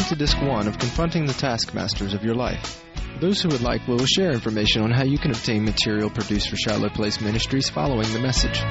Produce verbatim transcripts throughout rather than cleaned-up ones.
to Disc one of Confronting the Taskmasters of Your Life. For those who would like, we will share information on how you can obtain material produced for Shiloh Place Ministries following the message.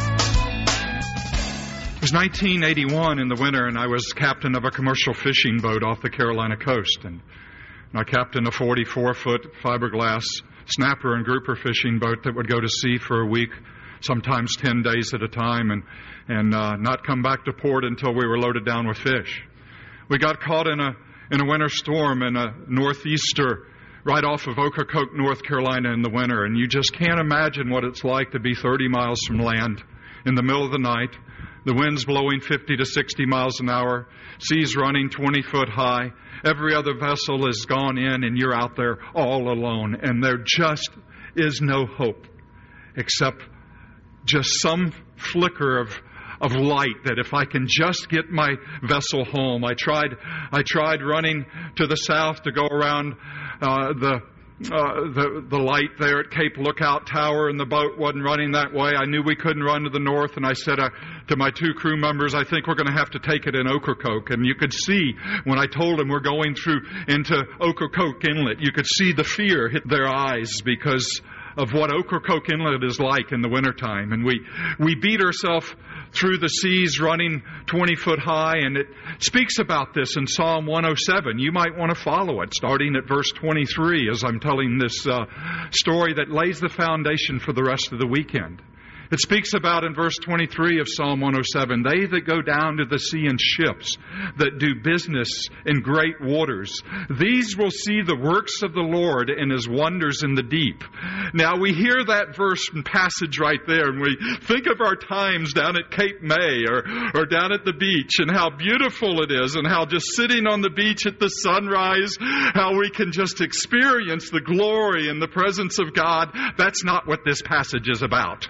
It was nineteen eighty-one in the winter, and I was captain of a commercial fishing boat off the Carolina coast. And I captained a forty-four foot fiberglass snapper and grouper fishing boat that would go to sea for a week, sometimes ten days at a time, and, and uh, not come back to port until we were loaded down with fish. We got caught in a in a winter storm in a northeaster right off of Ocracoke, North Carolina in the winter, and you just can't imagine what it's like to be thirty miles from land in the middle of the night, the winds blowing fifty to sixty miles an hour, seas running twenty foot high, every other vessel has gone in, and you're out there all alone, and there just is no hope except just some flicker of of light that if I can just get my vessel home. I tried I tried running to the south to go around uh, the uh, the the light there at Cape Lookout Tower, and the boat wasn't running that way. I knew we couldn't run to the north, and I said uh, to my two crew members, I think we're going to have to take it in Ocracoke. And you could see when I told them we're going through into Ocracoke Inlet, you could see the fear hit their eyes because of what Ocracoke Inlet is like in the wintertime. And we, we beat ourselves through the seas running twenty foot high, and it speaks about this in Psalm one oh seven. You might want to follow it, starting at verse twenty-three, as I'm telling this uh, story that lays the foundation for the rest of the weekend. It speaks about in verse twenty-three of Psalm one oh seven, they that go down to the sea in ships, that do business in great waters, these will see the works of the Lord and His wonders in the deep. Now we hear that verse and passage right there, and we think of our times down at Cape May or, or down at the beach, and how beautiful it is, and how just sitting on the beach at the sunrise, how we can just experience the glory and the presence of God. That's not what this passage is about.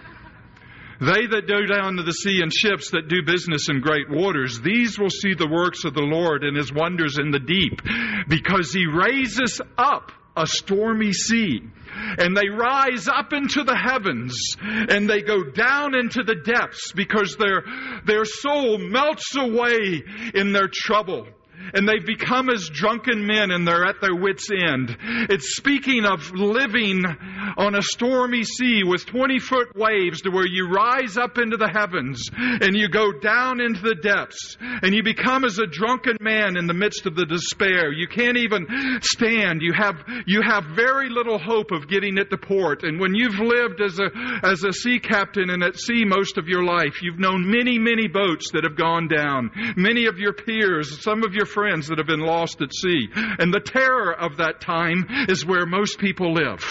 They that go down to the sea in ships, that do business in great waters, these will see the works of the Lord and His wonders in the deep, because He raises up a stormy sea, and they rise up into the heavens, and they go down into the depths, because their their soul melts away in their trouble. And they've become as drunken men, and they're at their wits' end. It's speaking of living on a stormy sea with twenty-foot waves to where you rise up into the heavens and you go down into the depths, and you become as a drunken man in the midst of the despair. You can't even stand. You have you have very little hope of getting it to port. And when you've lived as a as a sea captain and at sea most of your life, you've known many, many boats that have gone down. Many of your peers, some of your friends that have been lost at sea. And the terror of that time is where most people live.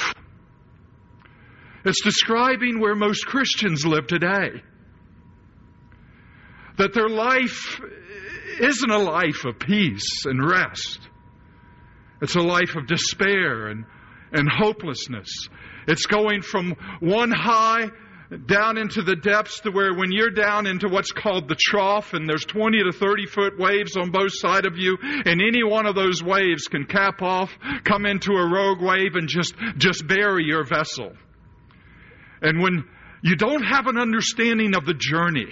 It's describing where most Christians live today. That their life isn't a life of peace and rest. It's a life of despair and, and hopelessness. It's going from one high down into the depths to where when you're down into what's called the trough, and there's twenty to thirty foot waves on both sides of you, and any one of those waves can cap off, come into a rogue wave, and just, just bury your vessel. And when you don't have an understanding of the journey,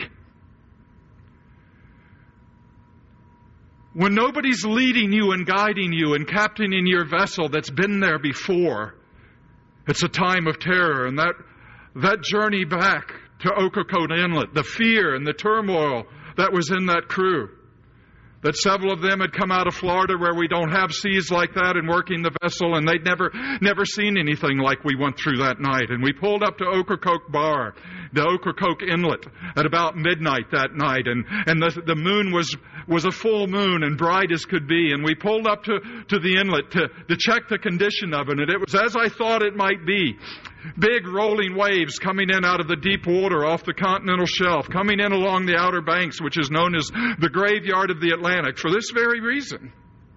when nobody's leading you and guiding you and captaining your vessel that's been there before, it's a time of terror. And that That journey back to Ocracoke Inlet, the fear and the turmoil that was in that crew, that several of them had come out of Florida where we don't have seas like that and working the vessel, and they'd never never seen anything like we went through that night. And we pulled up to Ocracoke Bar, the Ocracoke Inlet, at about midnight that night, and, and the, the moon was was a full moon and bright as could be. And we pulled up to, to the inlet to, to check the condition of it, and it was as I thought it might be. Big rolling waves coming in out of the deep water off the continental shelf, coming in along the Outer Banks, which is known as the graveyard of the Atlantic, for this very reason.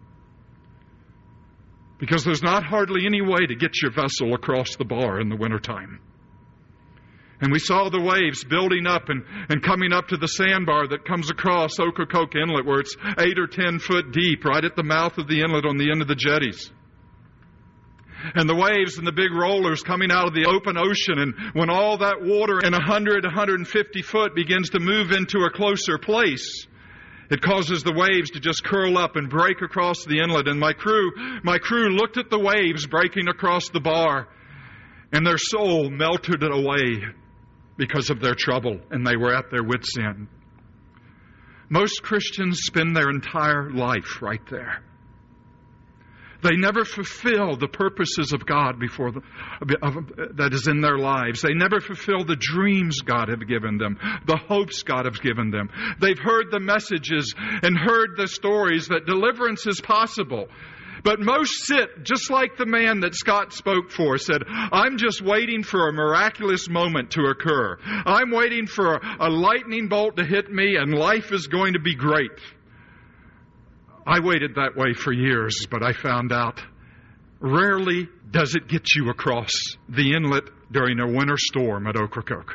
Because there's not hardly any way to get your vessel across the bar in the wintertime. And we saw the waves building up and, and coming up to the sandbar that comes across Ocracoke Inlet, where it's eight or ten foot deep, right at the mouth of the inlet on the end of the jetties. And the waves and the big rollers coming out of the open ocean, and when all that water in one hundred, one hundred fifty foot begins to move into a closer place, It causes the waves to just curl up and break across the inlet. And my crew, my crew looked at the waves breaking across the bar, and their soul melted away because of their trouble, and they were at their wits' end. Most Christians spend their entire life right there. They never fulfill the purposes of God before the, of, that is in their lives. They never fulfill the dreams God has given them, the hopes God has given them. They've heard the messages and heard the stories that deliverance is possible. But most sit, just like the man that Scott spoke for, said, I'm just waiting for a miraculous moment to occur. I'm waiting for a lightning bolt to hit me, and life is going to be great. I waited that way for years, but I found out rarely does it get you across the inlet during a winter storm at Ocracoke.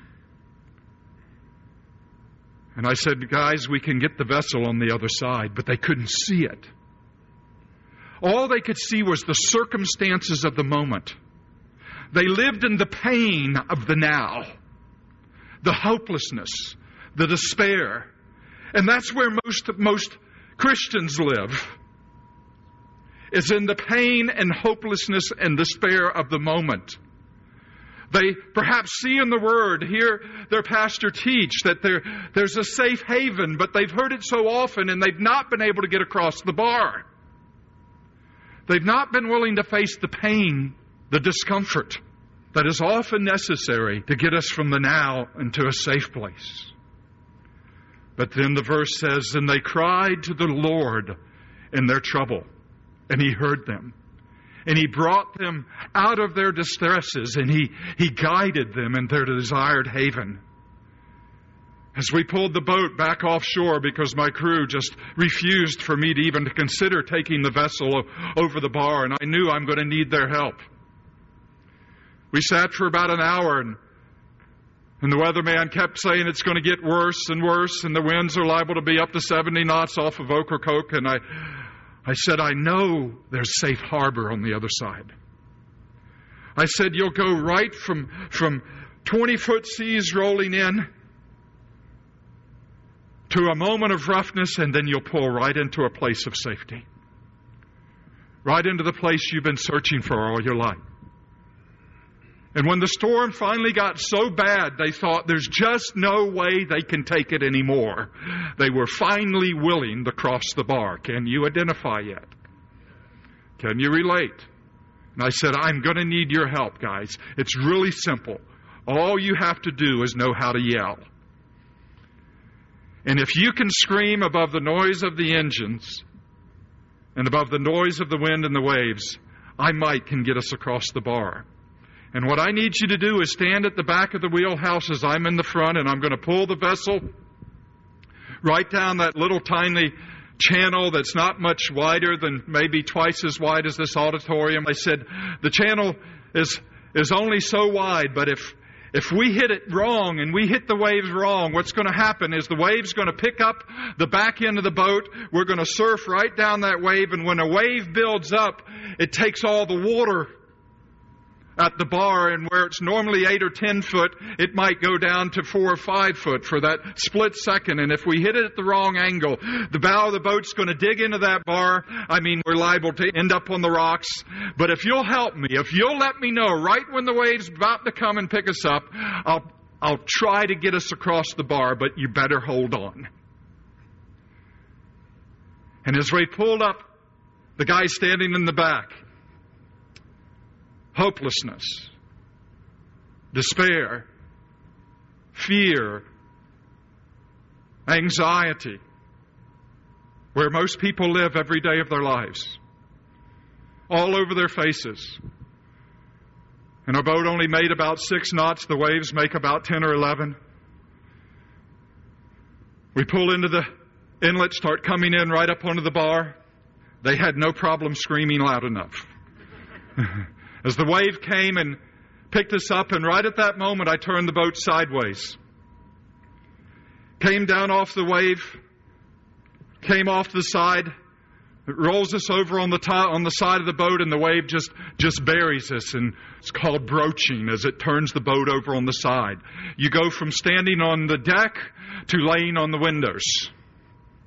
And I said, guys, we can get the vessel on the other side, but they couldn't see it. All they could see was the circumstances of the moment. They lived in the pain of the now, the hopelessness, the despair. And that's where most most Christians live, is in the pain and hopelessness and despair of the moment. They perhaps see in the Word, hear their pastor teach that there, there's a safe haven, but they've heard it so often and they've not been able to get across the bar. They've not been willing to face the pain, the discomfort that is often necessary to get us from the now into a safe place. But then the verse says, and they cried to the Lord in their trouble, and He heard them. And He brought them out of their distresses, and He, he guided them in their desired haven. As we pulled the boat back offshore because my crew just refused for me to even to consider taking the vessel over the bar, and I knew I'm going to need their help. We sat for about an hour, and And the weatherman kept saying it's going to get worse and worse, and the winds are liable to be up to seventy knots off of Ocracoke. And I, I said, I know there's safe harbor on the other side. I said, you'll go right from, from twenty-foot seas rolling in to a moment of roughness, and then you'll pull right into a place of safety. Right into the place you've been searching for all your life. And when the storm finally got so bad, they thought there's just no way they can take it anymore. They were finally willing to cross the bar. Can you identify yet? Can you relate? And I said, I'm going to need your help, guys. It's really simple. All you have to do is know how to yell. And if you can scream above the noise of the engines and above the noise of the wind and the waves, I might can get us across the bar. And what I need you to do is stand at the back of the wheelhouse as I'm in the front, and I'm going to pull the vessel right down that little tiny channel that's not much wider than maybe twice as wide as this auditorium. I said, the channel is is only so wide, but if if we hit it wrong and we hit the waves wrong, what's going to happen is the wave's going to pick up the back end of the boat. We're going to surf right down that wave, and when a wave builds up, it takes all the water at the bar, and where it's normally eight or ten foot, it might go down to four or five foot for that split second. And if we hit it at the wrong angle, the bow of the boat's going to dig into that bar. I mean, we're liable to end up on the rocks. But if you'll help me, if you'll let me know right when the wave's about to come and pick us up, I'll, I'll try to get us across the bar, but you better hold on. And as we pulled up, the guy standing in the back, hopelessness, despair, fear, anxiety, where most people live every day of their lives, all over their faces. And our boat only made about six knots. The waves make about ten or eleven. We pull into the inlet, start coming in right up onto the bar. They had no problem screaming loud enough. As the wave came and picked us up, and right at that moment I turned the boat sideways. Came down off the wave, came off the side. It rolls us over on the top, on the side of the boat, and the wave just, just buries us. And it's called broaching as it turns the boat over on the side. You go from standing on the deck to laying on the windows.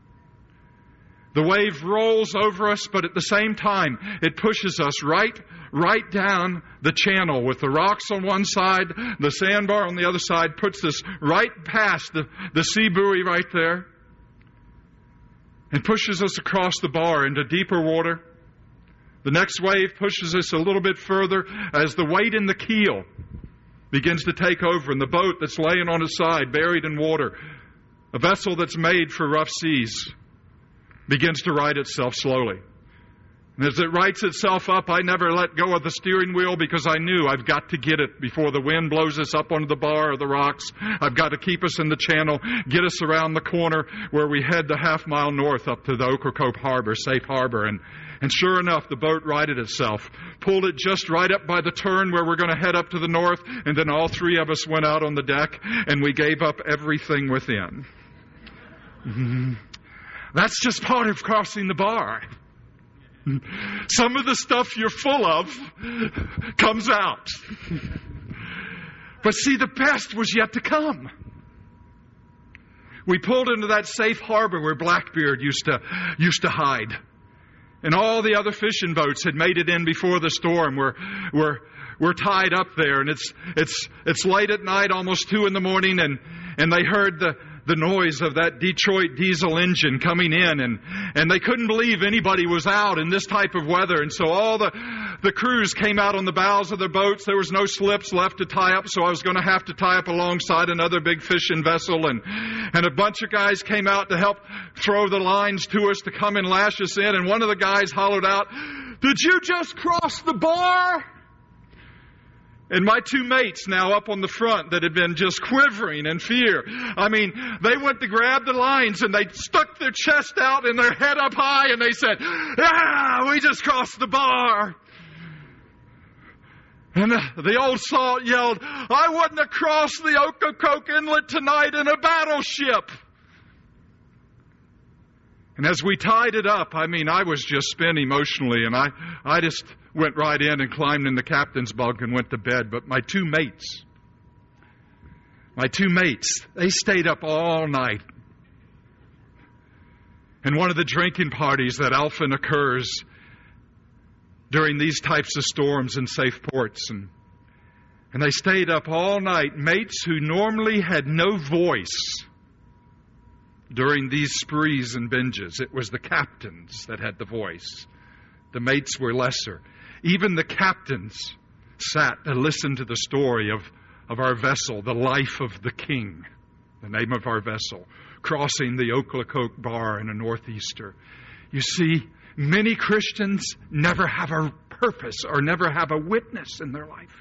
The wave rolls over us, but at the same time, it pushes us right, right down the channel with the rocks on one side, the sandbar on the other side, puts us right past the, the sea buoy right there, and pushes us across the bar into deeper water. The next wave pushes us a little bit further as the weight in the keel begins to take over, and the boat that's laying on its side, buried in water, a vessel that's made for rough seas, begins to right itself slowly. And as it rights itself up, I never let go of the steering wheel because I knew I've got to get it before the wind blows us up onto the bar or the rocks. I've got to keep us in the channel, get us around the corner where we head the half mile north up to the Ocracoke Harbor, safe harbor. And, and sure enough, the boat righted itself, pulled it just right up by the turn where we're going to head up to the north, and then all three of us went out on the deck and we gave up everything within. Mm-hmm. That's just part of crossing the bar. Some of the stuff you're full of comes out. But see, the best was yet to come. We pulled into that safe harbor where Blackbeard used to, used to hide. And all the other fishing boats had made it in before the storm. We're, we're, we're tied up there, and it's, it's, it's late at night, almost two in the morning, and, and they heard the, the noise of that Detroit diesel engine coming in, and, and they couldn't believe anybody was out in this type of weather. And so all the, the crews came out on the bows of their boats. There was no slips left to tie up, so I was going to have to tie up alongside another big fishing vessel. And, and a bunch of guys came out to help throw the lines to us to come and lash us in. And one of the guys hollered out, "Did you just cross the bar?" And my two mates now up on the front that had been just quivering in fear. I mean, they went to grab the lines and they stuck their chest out and their head up high and they said, "Ah, we just crossed the bar." And the, the old salt yelled, "I wouldn't have crossed the Ocracoke Inlet tonight in a battleship." And as we tied it up, I mean, I was just spent emotionally, and I, I just went right in and climbed in the captain's bunk and went to bed. But my two mates, my two mates, they stayed up all night. And one of the drinking parties that often occurs during these types of storms in safe ports. And, and they stayed up all night, mates who normally had no voice during these sprees and binges. It was the captains that had the voice. The mates were lesser. Even the captains sat and listened to the story of, of our vessel, the life of the King, the name of our vessel, crossing the Ocracoke Bar in a northeaster. You see, many Christians never have a purpose or never have a witness in their life.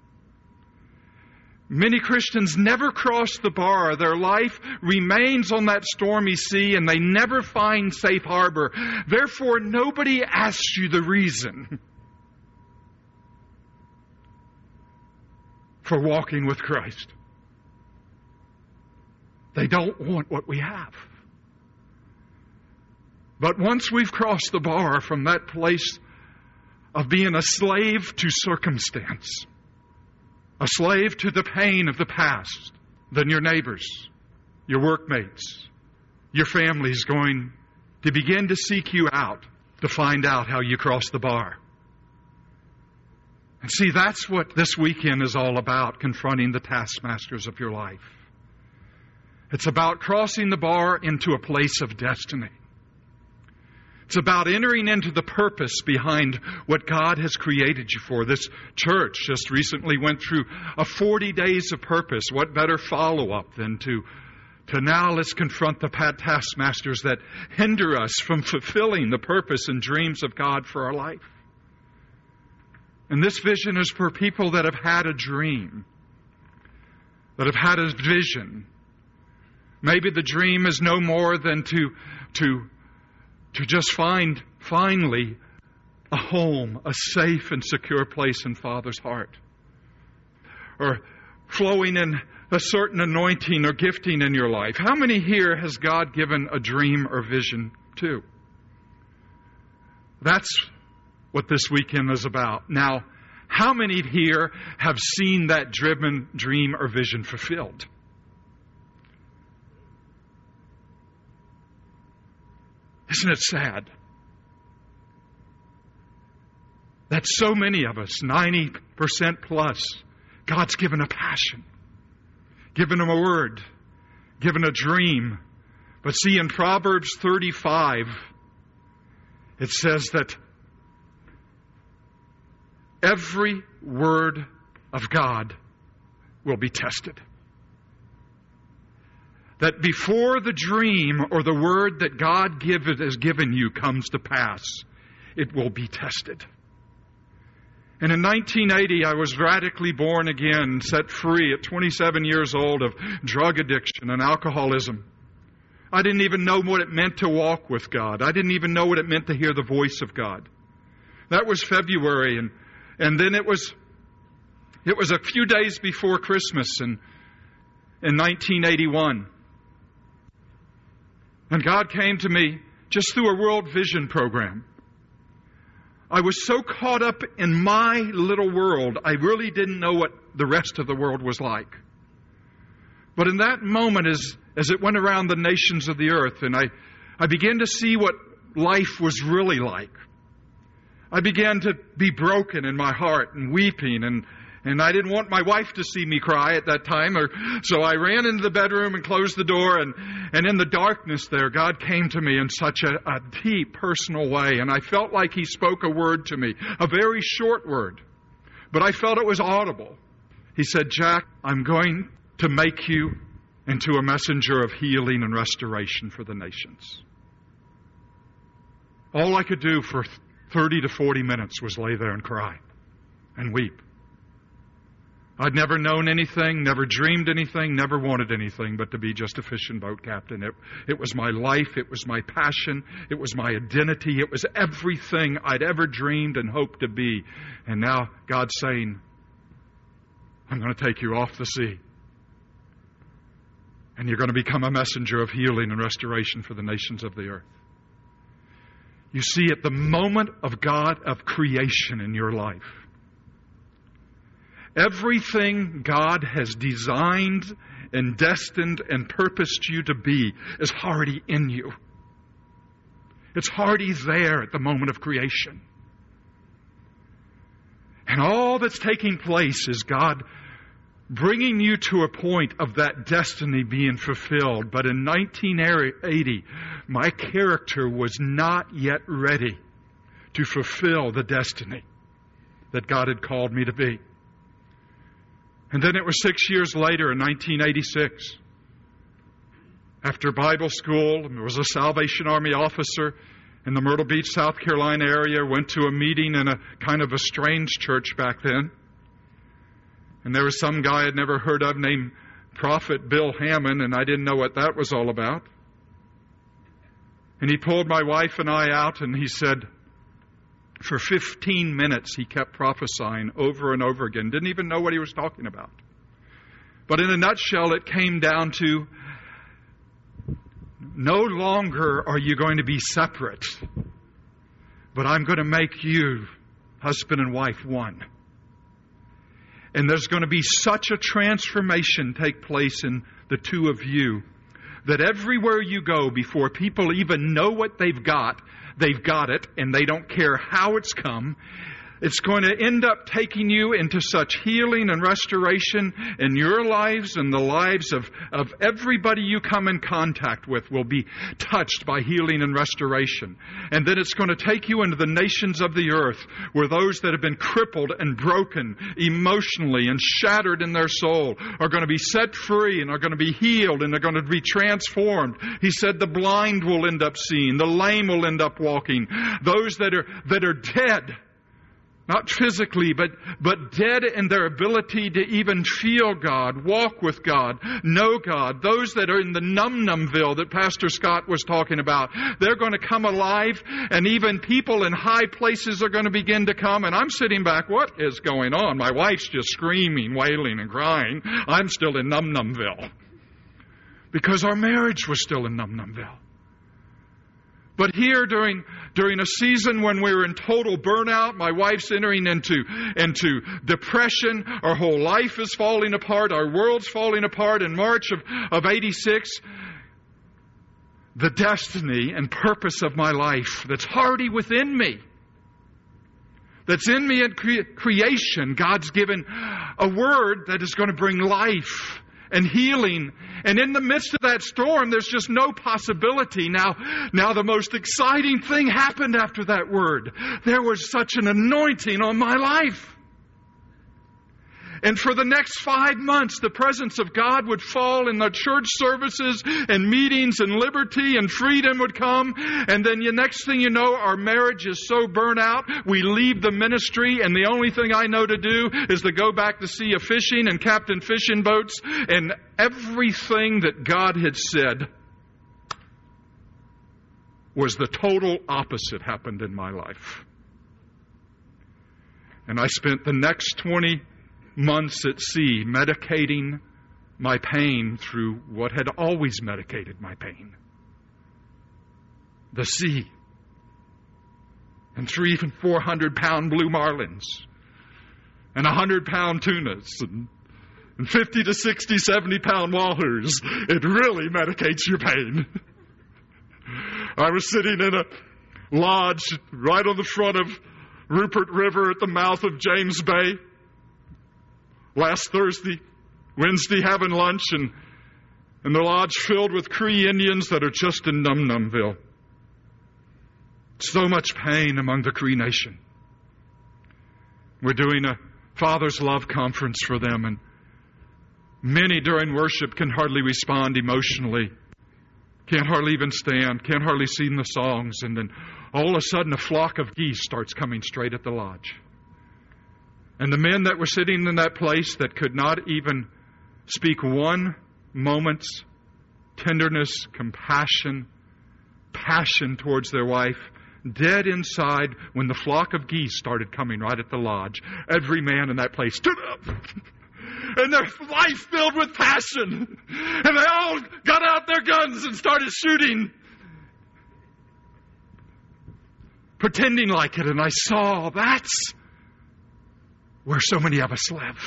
Many Christians never cross the bar. Their life remains on that stormy sea and they never find safe harbor. Therefore, nobody asks you the reason for walking with Christ. They don't want what we have. But once we've crossed the bar from that place of being a slave to circumstance, a slave to the pain of the past, then your neighbors, your workmates, your family is going to begin to seek you out to find out how you cross the bar. And see, that's what this weekend is all about, confronting the taskmasters of your life. It's about crossing the bar into a place of destiny. It's about entering into the purpose behind what God has created you for. This church just recently went through a forty days of purpose. What better follow-up than to, to now let's confront the taskmasters that hinder us from fulfilling the purpose and dreams of God for our life. And this vision is for people that have had a dream, that have had a vision. Maybe the dream is no more than to, to, to just find, finally, a home, a safe and secure place in Father's heart. Or flowing in a certain anointing or gifting in your life. How many here has God given a dream or vision to? That's what this weekend is about. Now, how many here have seen that driven dream or vision fulfilled? Isn't it sad that so many of us, ninety percent plus, God's given a passion, given them a word, given a dream. But see, in Proverbs thirty-five, it says that every word of God will be tested. That before the dream or the word that God give, has given you comes to pass, it will be tested. And in nineteen eighty, I was radically born again, set free at twenty-seven years old of drug addiction and alcoholism. I didn't even know what it meant to walk with God. I didn't even know what it meant to hear the voice of God. That was February, and and then it was it was a few days before Christmas in in nineteen eighty-one. And God came to me just through a World Vision program. I was so caught up in my little world, I really didn't know what the rest of the world was like. But in that moment, as, as it went around the nations of the earth, and I, I began to see what life was really like, I began to be broken in my heart and weeping, and And I didn't want my wife to see me cry at that time, or so I ran into the bedroom and closed the door, and, and in the darkness there, God came to me in such a, a deep, personal way, and I felt like He spoke a word to me, a very short word, but I felt it was audible. He said, "Jack, I'm going to make you into a messenger of healing and restoration for the nations." All I could do for thirty to forty minutes was lay there and cry and weep. I'd never known anything, never dreamed anything, never wanted anything but to be just a fishing boat captain. It, it was my life. It was my passion. It was my identity. It was everything I'd ever dreamed and hoped to be. And now God's saying, "I'm going to take you off the sea. And you're going to become a messenger of healing and restoration for the nations of the earth." You see, at the moment of God, of creation in your life, everything God has designed and destined and purposed you to be is already in you. It's already there at the moment of creation. And all that's taking place is God bringing you to a point of that destiny being fulfilled. But in nineteen eighty, my character was not yet ready to fulfill the destiny that God had called me to be. And then it was six years later in nineteen eighty-six. After Bible school, I was a Salvation Army officer in the Myrtle Beach, South Carolina area, went to a meeting in a kind of a strange church back then. And there was some guy I'd never heard of named Prophet Bill Hammond, and I didn't know what that was all about. And he pulled my wife and I out, and he said, for fifteen minutes, he kept prophesying over and over again. Didn't even know what he was talking about. But in a nutshell, it came down to, no longer are you going to be separate, but I'm going to make you husband and wife one. And there's going to be such a transformation take place in the two of you that everywhere you go, before people even know what they've got, they've got it, and they don't care how it's come. It's going to end up taking you into such healing and restoration in your lives, and the lives of, of everybody you come in contact with will be touched by healing and restoration. And then it's going to take you into the nations of the earth, where those that have been crippled and broken emotionally and shattered in their soul are going to be set free and are going to be healed and they're going to be transformed. He said the blind will end up seeing, the lame will end up walking, those that are that are dead, not physically, but, but dead in their ability to even feel God, walk with God, know God. Those that are in the num-numville that Pastor Scott was talking about, they're going to come alive, and even people in high places are going to begin to come. And I'm sitting back, what is going on? My wife's just screaming, wailing, and crying. I'm still in num-numville. Because our marriage was still in num-numville. But here during during a season when we were in total burnout, my wife's entering into, into depression, our whole life is falling apart, our world's falling apart in March of, of eighty-six, the destiny and purpose of my life that's already within me. That's in me in cre- creation. God's given a word that is going to bring life and healing. And in the midst of that storm, there's just no possibility. Now, now the most exciting thing happened after that word. There was such an anointing on my life. And for the next five months, the presence of God would fall in the church services and meetings, and liberty and freedom would come. And then the next thing you know, our marriage is so burnt out, we leave the ministry, and the only thing I know to do is to go back to sea of fishing and captain fishing boats. And everything that God had said was the total opposite happened in my life. And I spent the next twenty months at sea medicating my pain through what had always medicated my pain. The sea. And three and four hundred pound blue marlins. And a hundred pound tunas. And, and fifty to sixty, seventy pound wallers. It really medicates your pain. I was sitting in a lodge right on the front of Rupert River at the mouth of James Bay. Last Thursday, Wednesday, having lunch, and, and the lodge filled with Cree Indians that are just in Num Numville. So much pain among the Cree Nation. We're doing a Father's Love Conference for them, and many during worship can hardly respond emotionally. Can't hardly even stand, can't hardly sing the songs, and then all of a sudden a flock of geese starts coming straight at the lodge. And the men that were sitting in that place that could not even speak one moment's tenderness, compassion, passion towards their wife, dead inside when the flock of geese started coming right at the lodge. Every man in that place stood up. And their life filled with passion. And they all got out their guns and started shooting. Pretending like it. And I saw that's where so many of us live.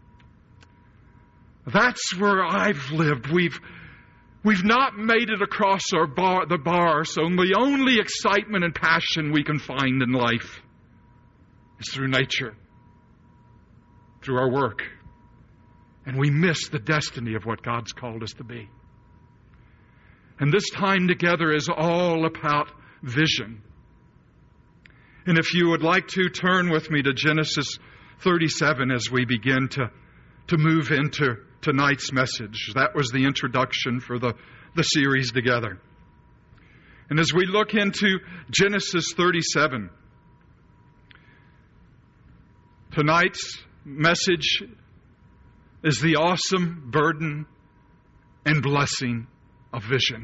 That's where I've lived. We've we've not made it across our bar, the bar, so the only excitement and passion we can find in life is through nature, through our work. And we miss the destiny of what God's called us to be. And this time together is all about vision. And if you would like to, turn with me to Genesis thirty-seven as we begin to, to move into tonight's message. That was the introduction for the, the series together. And as we look into Genesis thirty-seven, tonight's message is the awesome burden and blessing of vision.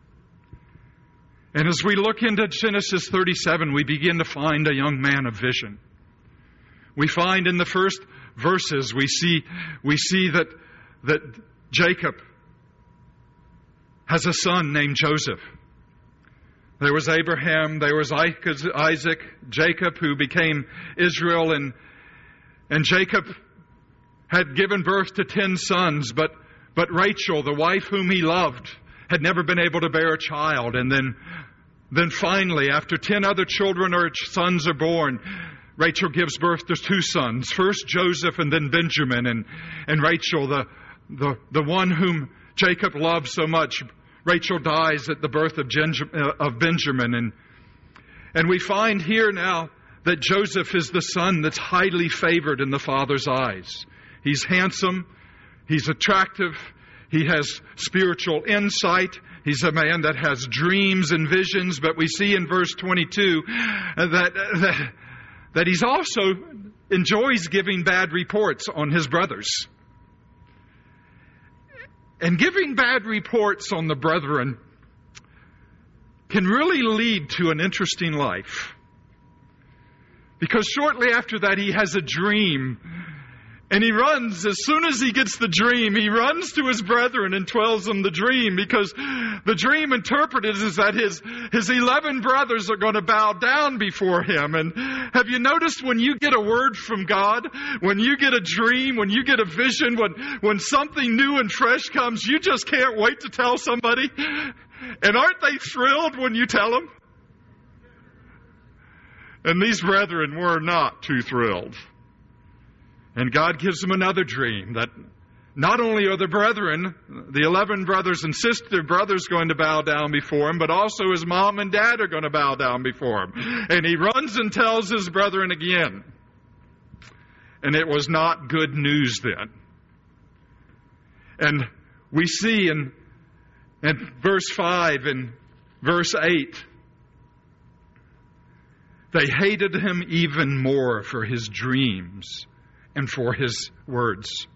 And as we look into Genesis thirty-seven, we begin to find a young man of vision. We find in the first verses, we see, we see that, that Jacob has a son named Joseph. There was Abraham, there was Isaac, Jacob, who became Israel, and, and Jacob had given birth to ten sons, but, but Rachel, the wife whom he loved, had never been able to bear a child. And then, then finally, after ten other children or sons are born, Rachel gives birth to two sons, first Joseph and then Benjamin. And, and Rachel, the, the, the one whom Jacob loved so much, Rachel dies at the birth of, Gen- of Benjamin. And, and we find here now that Joseph is the son that's highly favored in the father's eyes. He's handsome, he's attractive, he has spiritual insight. He's a man that has dreams and visions. But we see in verse twenty-two that, that, that he's also enjoys giving bad reports on his brothers. And giving bad reports on the brethren can really lead to an interesting life. Because shortly after that, he has a dream. And he runs, as soon as he gets the dream, he runs to his brethren and tells them the dream, because the dream interpreted is that his, his eleven brothers are going to bow down before him. And have you noticed when you get a word from God, when you get a dream, when you get a vision, when, when something new and fresh comes, you just can't wait to tell somebody? And aren't they thrilled when you tell them? And these brethren were not too thrilled. And God gives them another dream that not only are the brethren, the eleven brothers and sister brothers going to bow down before him, but also his mom and dad are going to bow down before him. And he runs and tells his brethren again. And it was not good news then. And we see in, in verse five and verse eight, they hated him even more for his dreams and for his words.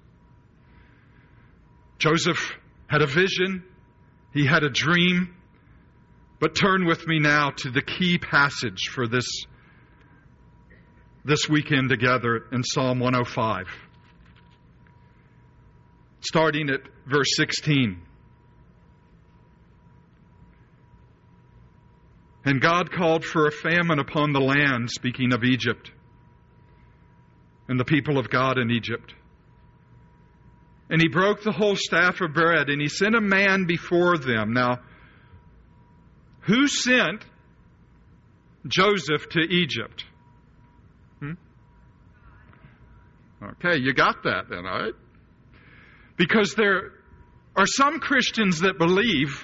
Joseph had a vision. He had a dream. But turn with me now to the key passage for this, this weekend together in Psalm one oh five. Starting at verse sixteen. And God called for a famine upon the land, speaking of Egypt, and the people of God in Egypt. And he broke the whole staff of bread, and he sent a man before them. Now, who sent Joseph to Egypt? Hmm? Okay, you got that then, all right? Because there are some Christians that believe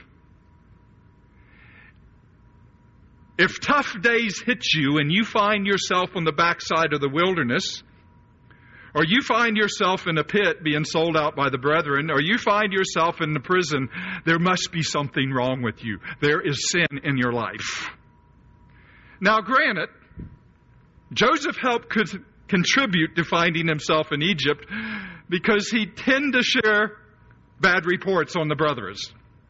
if tough days hit you and you find yourself on the backside of the wilderness, or you find yourself in a pit being sold out by the brethren, or you find yourself in the prison, there must be something wrong with you. There is sin in your life. Now, granted, Joseph helped could contribute to finding himself in Egypt because he tended to share bad reports on the brothers.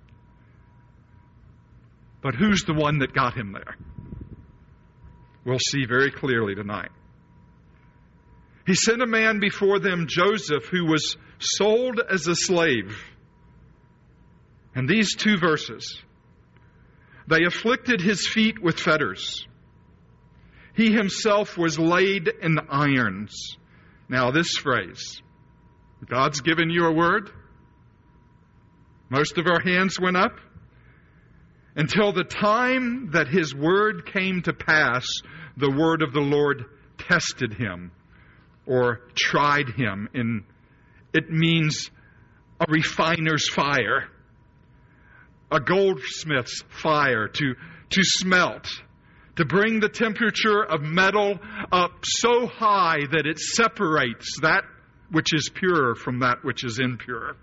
But who's the one that got him there? We'll see very clearly tonight. He sent a man before them, Joseph, who was sold as a slave. And these two verses, they afflicted his feet with fetters. He himself was laid in irons. Now this phrase, God's given you a word. Most of our hands went up. Until the time that his word came to pass, the word of the Lord tested him or tried him. In, it means a refiner's fire, a goldsmith's fire to, to smelt, to bring the temperature of metal up so high that it separates that which is pure from that which is impure.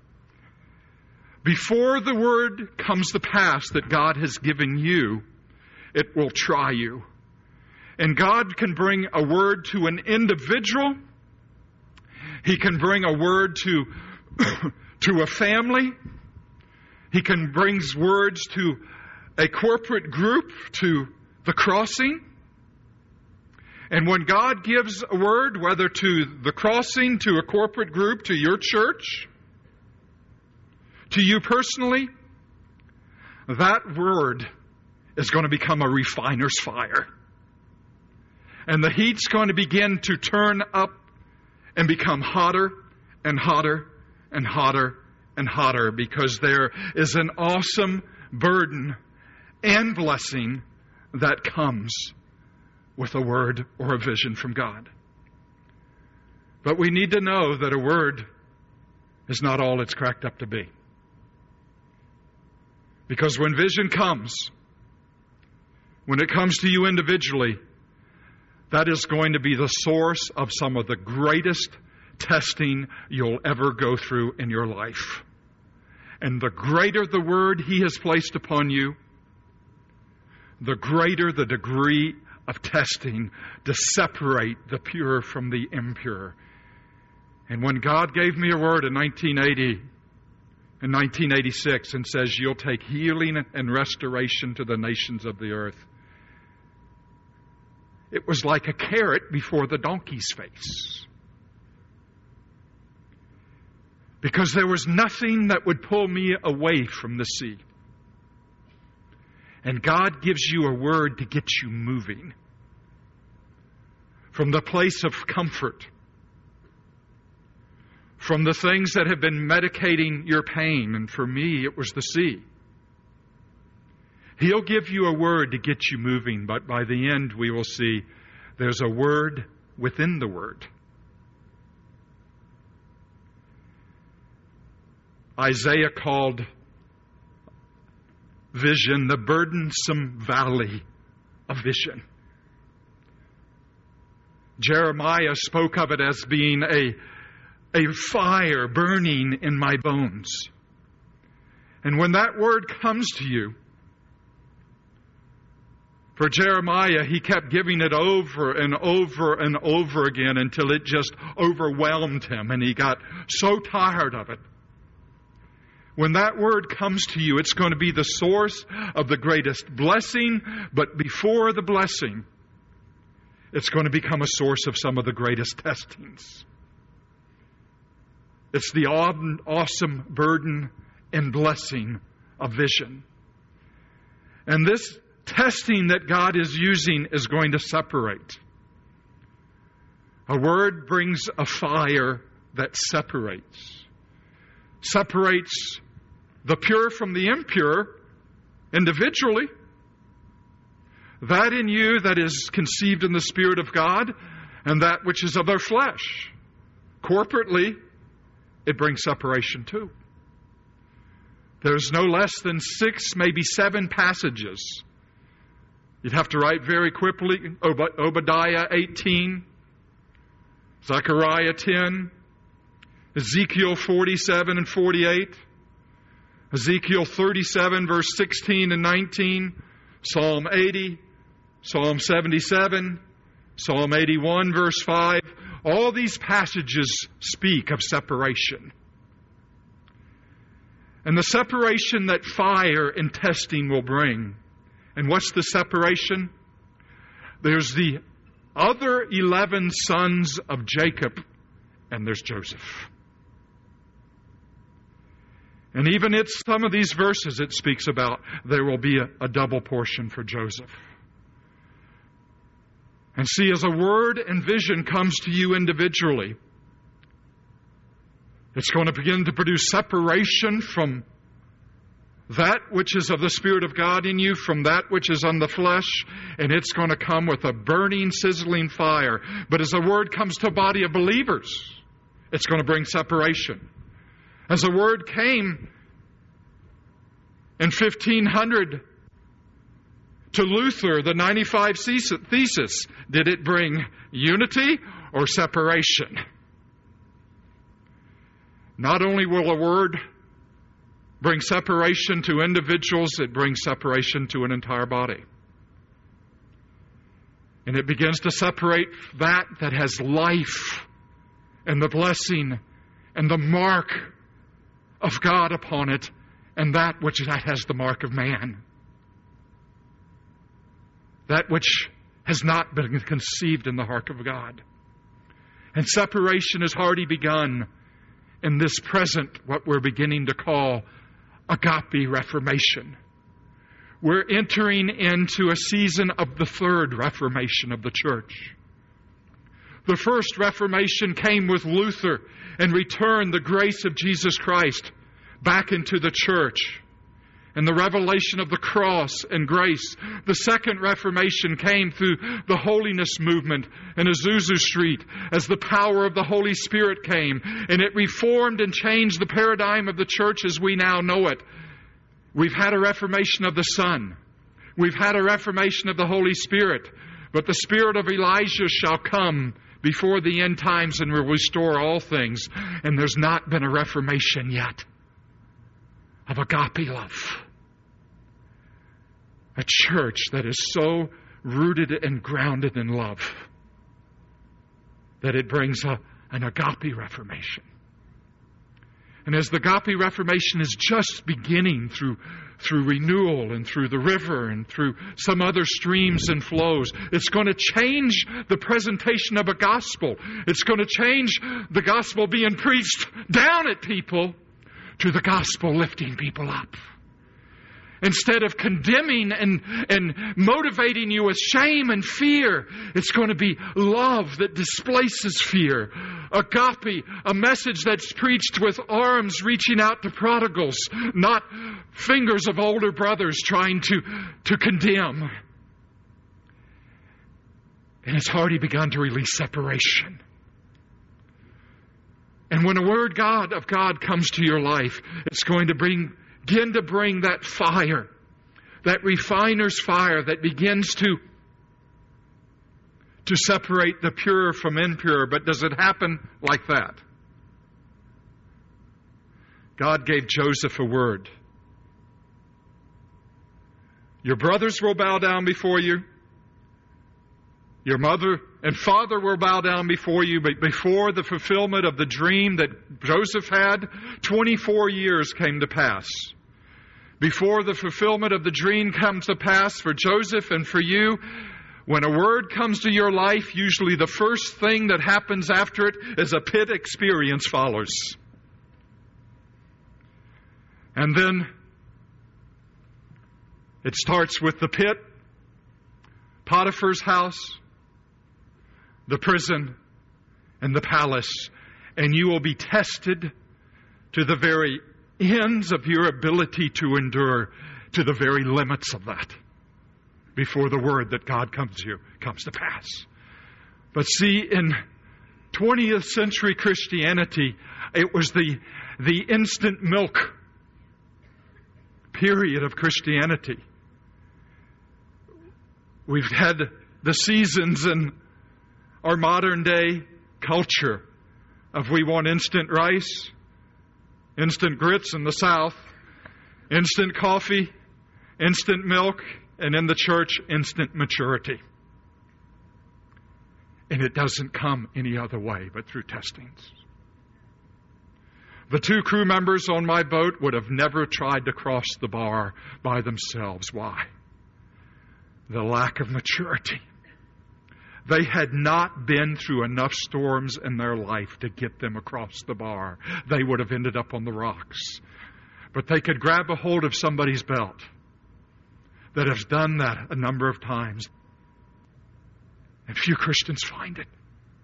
Before the word comes to pass that God has given you, it will try you. And God can bring a word to an individual. He can bring a word to, to a family. He can bring words to a corporate group, to the crossing. And when God gives a word, whether to the crossing, to a corporate group, to your church, to you personally, that word is going to become a refiner's fire. And the heat's going to begin to turn up and become hotter and hotter and hotter and hotter, because there is an awesome burden and blessing that comes with a word or a vision from God. But we need to know that a word is not all it's cracked up to be. Because when vision comes, when it comes to you individually, that is going to be the source of some of the greatest testing you'll ever go through in your life. And the greater the word He has placed upon you, the greater the degree of testing to separate the pure from the impure. And when God gave me a word in nineteen eighty, in nineteen eighty-six, and says, you'll take healing and restoration to the nations of the earth, it was like a carrot before the donkey's face. Because there was nothing that would pull me away from the sea. And God gives you a word to get you moving from the place of comfort, from the things that have been medicating your pain. And for me, it was the sea. He'll give you a word to get you moving, but by the end we will see there's a word within the word. Isaiah called vision the burdensome valley of vision. Jeremiah spoke of it as being a, a fire burning in my bones. And when that word comes to you, for Jeremiah, he kept giving it over and over and over again until it just overwhelmed him and he got so tired of it. When that word comes to you, it's going to be the source of the greatest blessing, but before the blessing, it's going to become a source of some of the greatest testings. It's the awesome burden and blessing of vision. And this testing that God is using is going to separate. A word brings a fire that separates. Separates the pure from the impure individually. That in you that is conceived in the Spirit of God, and that which is of their flesh. Corporately, it brings separation too. There's no less than six, maybe seven passages. You'd have to write very quickly. Ob- Obadiah eighteen, Zechariah ten, Ezekiel forty-seven and forty-eight, Ezekiel thirty-seven, verse sixteen and nineteen, Psalm eighty, Psalm seventy-seven, Psalm eighty-one, verse five. All these passages speak of separation. And the separation that fire and testing will bring. And what's the separation? There's the other eleven sons of Jacob, and there's Joseph. And even in some of these verses it speaks about there will be a, a double portion for Joseph. And see, as a word and vision comes to you individually, it's going to begin to produce separation from that which is of the Spirit of God in you, from that which is on the flesh, and it's going to come with a burning, sizzling fire. But as a word comes to a body of believers, it's going to bring separation. As a word came in fifteen hundred to Luther, the ninety-five Thesis, did it bring unity or separation? Not only will a word bring separation to individuals, it brings separation to an entire body. And it begins to separate that that has life and the blessing and the mark of God upon it, and that which that has the mark of man. That which has not been conceived in the heart of God. And separation has already begun in this present, what we're beginning to call agape reformation. We're entering into a season of the third reformation of the church. The first reformation came with Luther and returned the grace of Jesus Christ back into the church and the revelation of the cross and grace. The second reformation came through the holiness movement in Azusa Street as the power of the Holy Spirit came, and it reformed and changed the paradigm of the church as we now know it. We've had a reformation of the Son. We've had a reformation of the Holy Spirit. But the spirit of Elijah shall come before the end times and will restore all things. And there's not been a reformation yet of agape love. A church that is so rooted and grounded in love that it brings a, an agape reformation. And as the agape reformation is just beginning through, through renewal and through the river and through some other streams and flows, it's going to change the presentation of a gospel. It's going to change the gospel being preached down at people to the gospel lifting people up. Instead of condemning and, and motivating you with shame and fear, it's going to be love that displaces fear. Agape, a message that's preached with arms reaching out to prodigals, not fingers of older brothers trying to, to condemn. And it's already begun to release separation. And when a word God of God comes to your life, it's going to bring begin to bring that fire, that refiner's fire that begins to, to separate the pure from impure. But does it happen like that? God gave Joseph a word. Your brothers will bow down before you. Your mother and father will bow down before you. But before the fulfillment of the dream that Joseph had, twenty-four years came to pass. Before the fulfillment of the dream comes to pass for Joseph and for you, when a word comes to your life, usually the first thing that happens after it is a pit experience follows. And then it starts with the pit, Potiphar's house, the prison, and the palace. And you will be tested to the very ends of your ability to endure, to the very limits of that, before the word that God comes to you comes to pass. But see, in twentieth century Christianity, it was the, the instant milk period of Christianity. We've had the seasons in our modern day culture of we want instant rice, instant grits in the South, instant coffee, instant milk, and in the church, instant maturity. And it doesn't come any other way but through testings. The two crew members on my boat would have never tried to cross the bar by themselves. Why? The lack of maturity. They had not been through enough storms in their life to get them across the bar. They would have ended up on the rocks. But they could grab a hold of somebody's belt that has done that a number of times. And few Christians find it.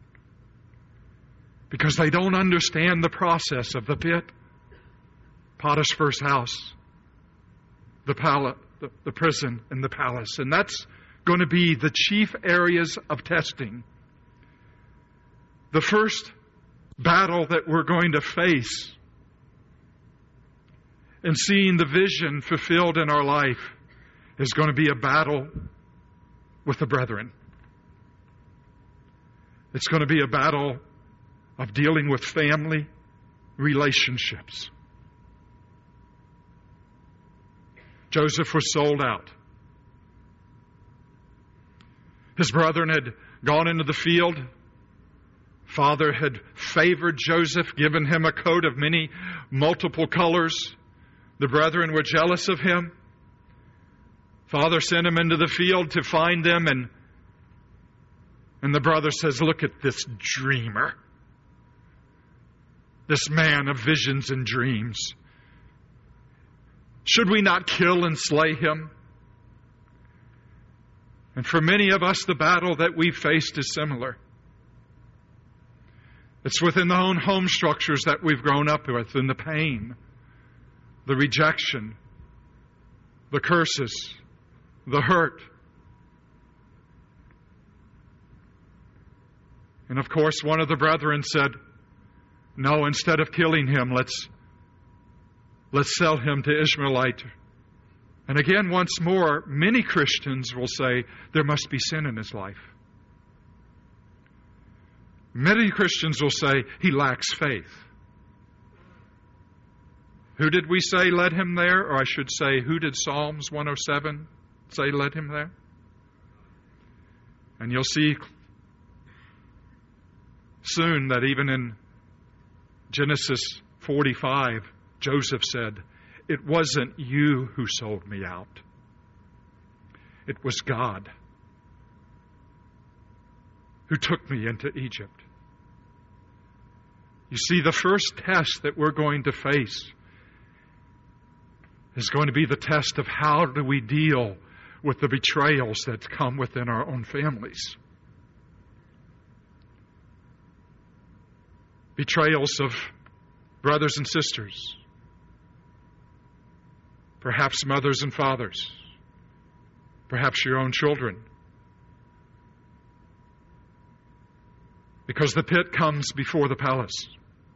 Because they don't understand the process of the pit, Potiphar's house, the palace, the, the prison, and the palace. And that's going to be the chief areas of testing. The first battle that we're going to face in seeing the vision fulfilled in our life is going to be a battle with the brethren. It's going to be a battle of dealing with family relationships. Joseph was sold out. His brethren had gone into the field. Father had favored Joseph, given him a coat of many multiple colors. The brethren were jealous of him. Father sent him into the field to find them, and, and the brother says, "Look at this dreamer, this man of visions and dreams. Should we not kill and slay him?" And for many of us, the battle that we've faced is similar. It's within the own home structures that we've grown up with, and the pain, the rejection, the curses, the hurt. And of course, one of the brethren said, "No, instead of killing him, let's, let's sell him to Ishmaelite." And again, once more, many Christians will say there must be sin in his life. Many Christians will say he lacks faith. Who did we say led him there? Or I should say, who did Psalms one oh seven say led him there? And you'll see soon that even in Genesis forty-five, Joseph said, "It wasn't you who sold me out. It was God who took me into Egypt." You see, the first test that we're going to face is going to be the test of how do we deal with the betrayals that come within our own families. Betrayals of brothers and sisters, perhaps mothers and fathers, perhaps your own children. Because the pit comes before the palace.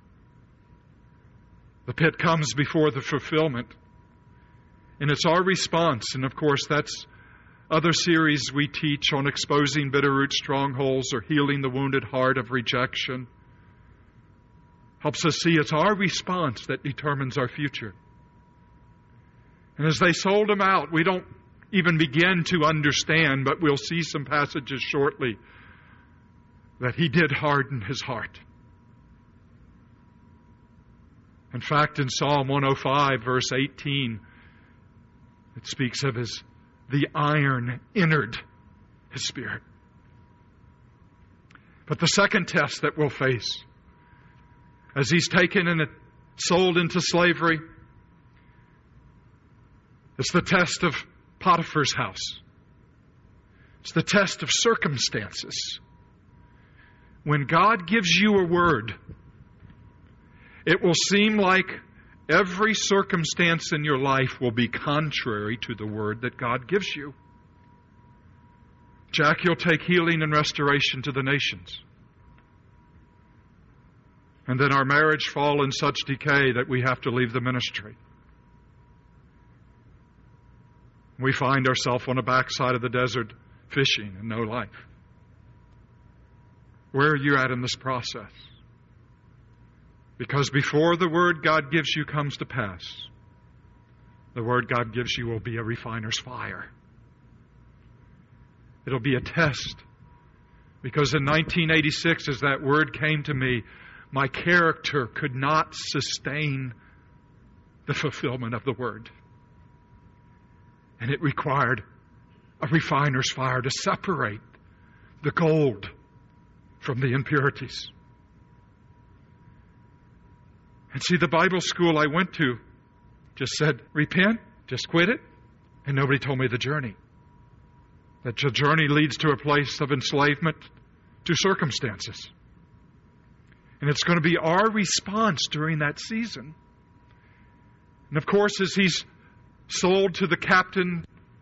The pit comes before the fulfillment. And it's our response, and of course that's other series we teach on exposing bitterroot strongholds or healing the wounded heart of rejection. Helps us see it's our response that determines our future. And as they sold him out, we don't even begin to understand, but we'll see some passages shortly that he did harden his heart. In fact, in Psalm one oh five, verse eighteen, it speaks of his, the iron entered his spirit. But the second test that we'll face, as he's taken and sold into slavery, it's the test of Potiphar's house. It's the test of circumstances. When God gives you a word, it will seem like every circumstance in your life will be contrary to the word that God gives you. Jack, you'll take healing and restoration to the nations. And then our marriage fall in such decay that we have to leave the ministry. We find ourselves on the backside of the desert fishing and no life. Where are you at in this process? Because before the word God gives you comes to pass, the word God gives you will be a refiner's fire. It'll be a test. Because in nineteen eighty-six, as that word came to me, my character could not sustain the fulfillment of the word. And it required a refiner's fire to separate the gold from the impurities. And see, the Bible school I went to just said, repent, just quit it. And nobody told me the journey. That the journey leads to a place of enslavement to circumstances. And it's going to be our response during that season. And of course, as he's sold to the captain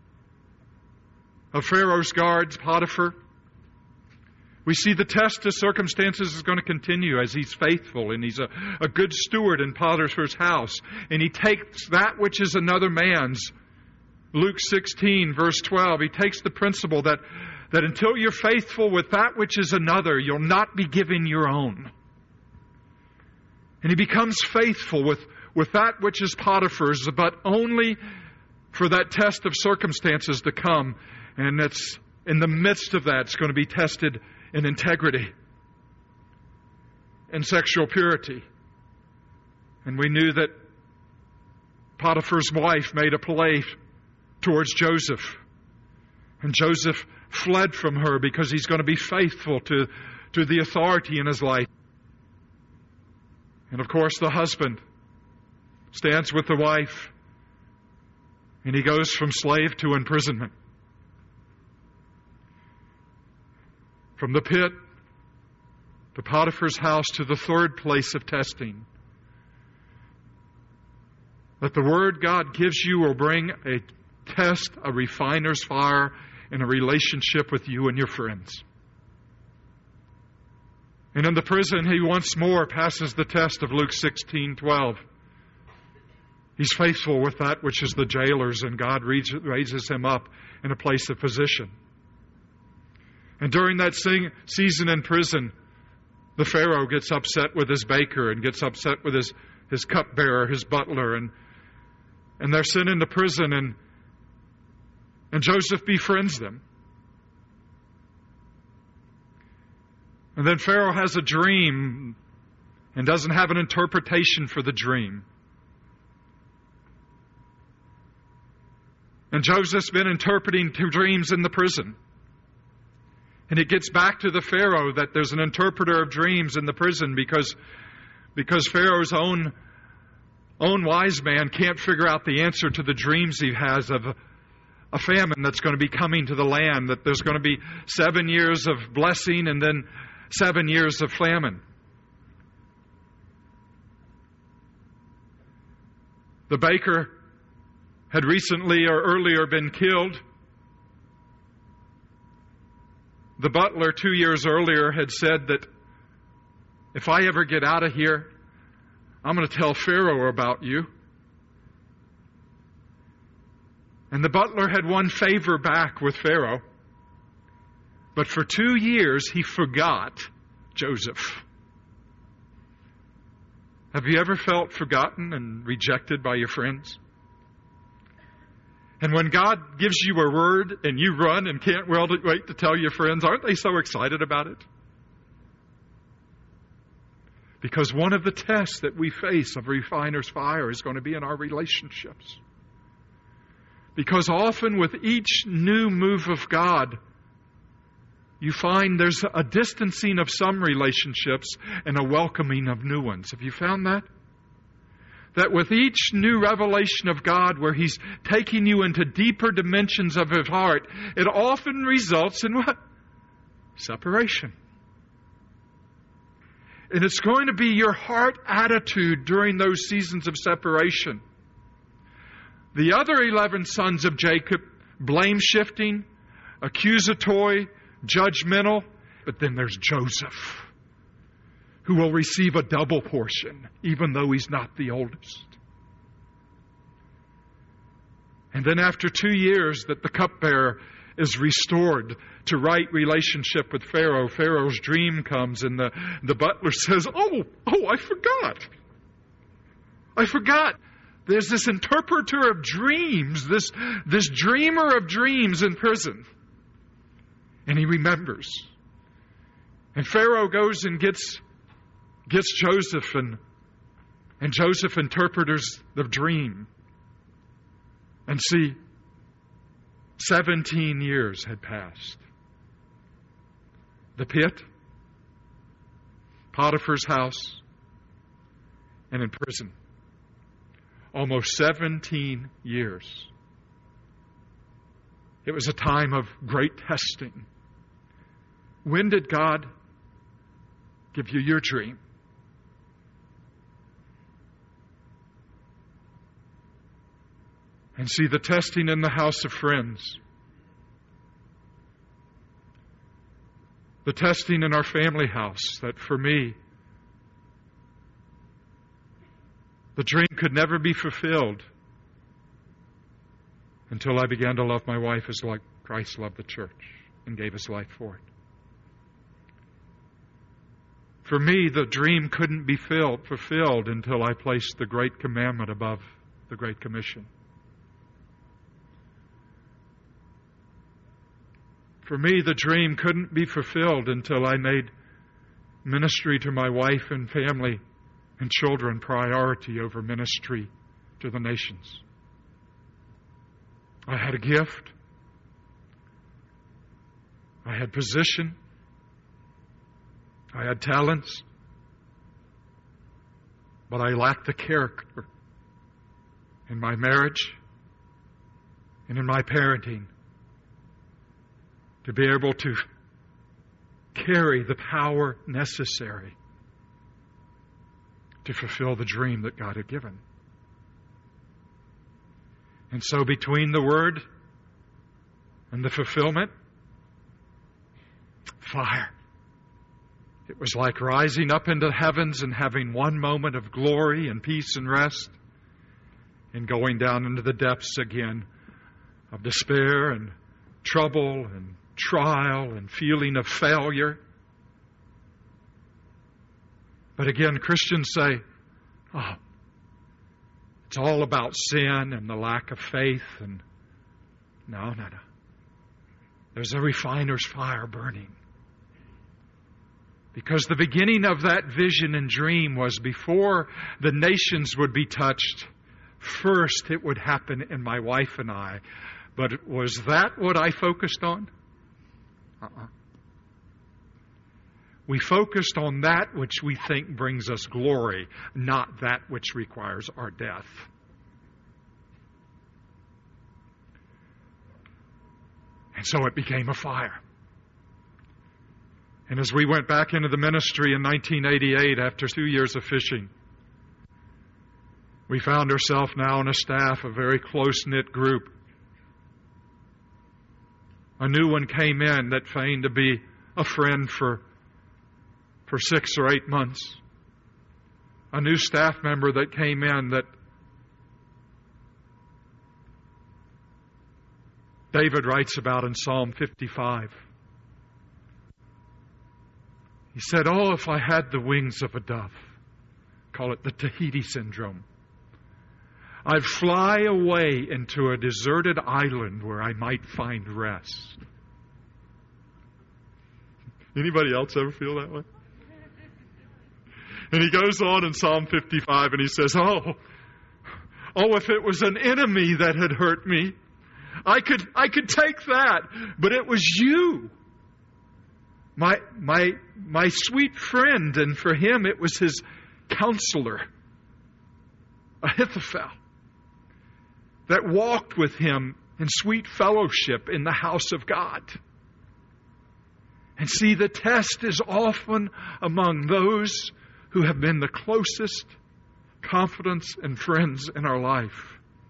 of Pharaoh's guards, Potiphar, we see the test of circumstances is going to continue as he's faithful and he's a, a good steward in Potiphar's house. And he takes that which is another man's. Luke sixteen, verse twelve, he takes the principle that, that until you're faithful with that which is another, you'll not be given your own. And he becomes faithful with, with that which is Potiphar's, but only for that test of circumstances to come. And it's in the midst of that, it's going to be tested in integrity and sexual purity. And we knew that Potiphar's wife made a play towards Joseph. And Joseph fled from her because he's going to be faithful to, to the authority in his life. And of course, the husband stands with the wife, and he goes from slave to imprisonment. From the pit to Potiphar's house to the third place of testing. That the word God gives you will bring a test, a refiner's fire in a relationship with you and your friends. And in the prison, he once more passes the test of Luke sixteen twelve. He's faithful with that which is the jailer's, and God raises him up in a place of position. And during that season in prison, the Pharaoh gets upset with his baker and gets upset with his, his cupbearer, his butler, and and they're sent into prison, and and Joseph befriends them. And then Pharaoh has a dream and doesn't have an interpretation for the dream. And Joseph's been interpreting two dreams in the prison. And it gets back to the Pharaoh that there's an interpreter of dreams in the prison because, because Pharaoh's own own wise man can't figure out the answer to the dreams he has of a, a famine that's going to be coming to the land, that there's going to be seven years of blessing and then seven years of famine. The baker had recently or earlier been killed. The butler two years earlier had said that if I ever get out of here, I'm going to tell Pharaoh about you. And the butler had won favor back with Pharaoh. But for two years, he forgot Joseph. Have you ever felt forgotten and rejected by your friends? And when God gives you a word and you run and can't wait to tell your friends, aren't they so excited about it? Because one of the tests that we face of refiner's fire is going to be in our relationships. Because often with each new move of God, you find there's a distancing of some relationships and a welcoming of new ones. Have you found that? That with each new revelation of God where He's taking you into deeper dimensions of His heart, it often results in what? Separation. And it's going to be your heart attitude during those seasons of separation. The other eleven sons of Jacob, blame-shifting, accusatory, judgmental. But then there's Joseph, who will receive a double portion, even though he's not the oldest. And then after two years that the cupbearer is restored to right relationship with Pharaoh, Pharaoh's dream comes and the, the butler says, oh, oh, I forgot. I forgot. There's this interpreter of dreams, this, this dreamer of dreams in prison. And he remembers. And Pharaoh goes and gets, gets Joseph, and, and Joseph interprets the dream. And see, seventeen years had passed. The pit, Potiphar's house, and in prison. Almost seventeen years. It was a time of great testing. When did God give you your dream? And see, the testing in the house of friends, the testing in our family house, that for me, the dream could never be fulfilled until I began to love my wife as like Christ loved the church and gave His life for it. For me, the dream couldn't be filled, fulfilled until I placed the Great Commandment above the Great Commission. For me, the dream couldn't be fulfilled until I made ministry to my wife and family and children priority over ministry to the nations. I had a gift. I had position. I had talents. But I lacked the character in my marriage and in my parenting to be able to carry the power necessary to fulfill the dream that God had given. And so between the Word and the fulfillment, fire. It was like rising up into the heavens and having one moment of glory and peace and rest, and going down into the depths again of despair and trouble and trial and feeling of failure. But again, Christians say, oh, it's all about sin and the lack of faith. And no, no, no. There's a refiner's fire burning. Because the beginning of that vision and dream was before the nations would be touched, first it would happen in my wife and I. But was that what I focused on? Uh-uh. We focused on that which we think brings us glory, not that which requires our death. And so it became a fire. And as we went back into the ministry in nineteen eighty-eight, after two years of fishing, we found ourselves now on a staff, a very close-knit group. A new one came in that feigned to be a friend for, for six or eight months. A new staff member that came in that David writes about in Psalm fifty-five. He said, "Oh, if I had the wings of a dove," call it the Tahiti syndrome, "I'd fly away into a deserted island where I might find rest." Anybody else ever feel that way? And he goes on in Psalm fifty-five and he says, Oh, oh, if it was an enemy that had hurt me, I could I could take that, but it was you. My my my sweet friend, and for him it was his counselor, Ahithophel, that walked with him in sweet fellowship in the house of God. And see, the test is often among those who have been the closest confidants and friends in our life.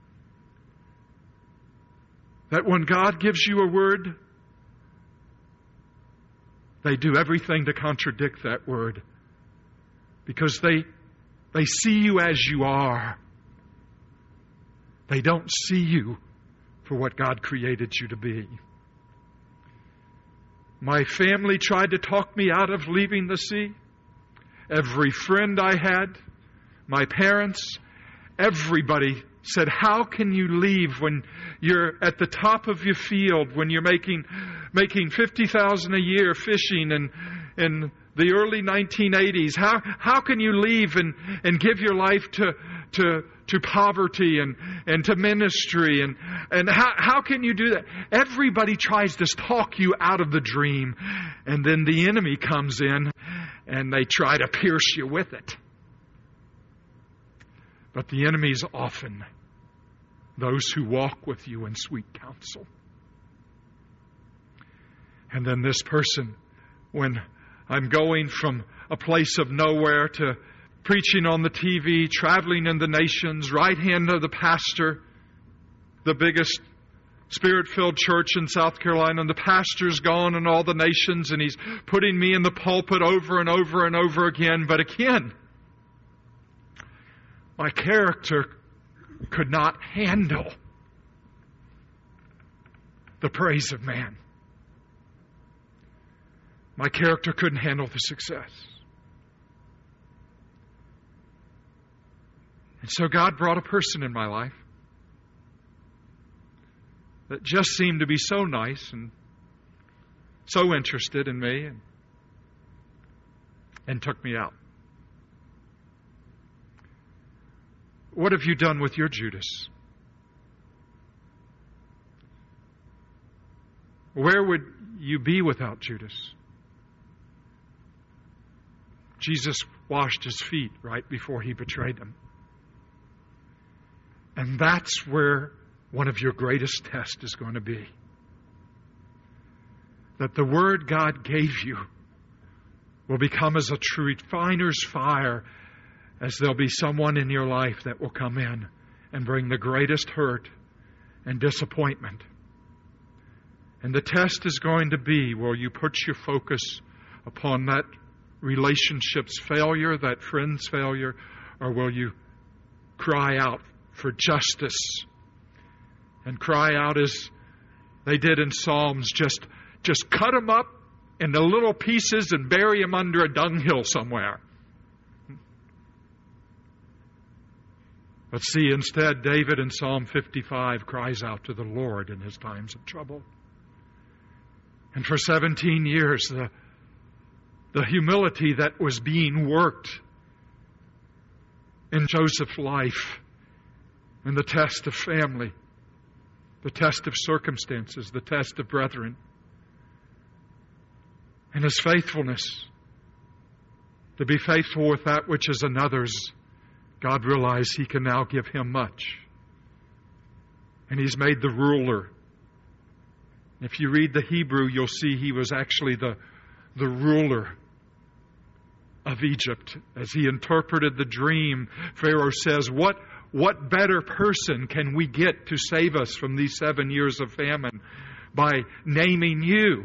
That when God gives you a word, they do everything to contradict that word. Because they, they see you as you are. They don't see you for what God created you to be. My family tried to talk me out of leaving the sea. Every friend I had, my parents, everybody said, "How can you leave when you're at the top of your field, when you're making making fifty thousand dollars a year fishing in, in the early nineteen eighties? How how can you leave and, and give your life to to to poverty and, and to ministry? And, and how, how can you do that?" Everybody tries to talk you out of the dream, and then the enemy comes in and they try to pierce you with it. But the enemy is often those who walk with you in sweet counsel. And then this person, when I'm going from a place of nowhere to preaching on the T V, traveling in the nations, right hand of the pastor, the biggest Spirit-filled church in South Carolina, and the pastor's gone in all the nations, and he's putting me in the pulpit over and over and over again. But again, my character could not handle the praise of man. My character couldn't handle the success. And so God brought a person in my life that just seemed to be so nice and so interested in me, and, and took me out. What have you done with your Judas? Where would you be without Judas? Jesus washed his feet right before he betrayed them. And that's where one of your greatest tests is going to be. That the word God gave you will become as a true refiner's fire, as there'll be someone in your life that will come in and bring the greatest hurt and disappointment. And the test is going to be, will you put your focus upon that relationship's failure, that friend's failure, or will you cry out for justice and cry out as they did in Psalms, just, just cut them up into little pieces and bury them under a dunghill somewhere? But see, instead, David in Psalm fifty-five cries out to the Lord in his times of trouble. And for seventeen years, the, the humility that was being worked in Joseph's life, in the test of family, the test of circumstances, the test of brethren, and his faithfulness to be faithful with that which is another's, God realized He can now give him much. And He's made the ruler. If you read the Hebrew, you'll see he was actually the, the ruler of Egypt. As he interpreted the dream, Pharaoh says, what, what better person can we get to save us from these seven years of famine by naming you?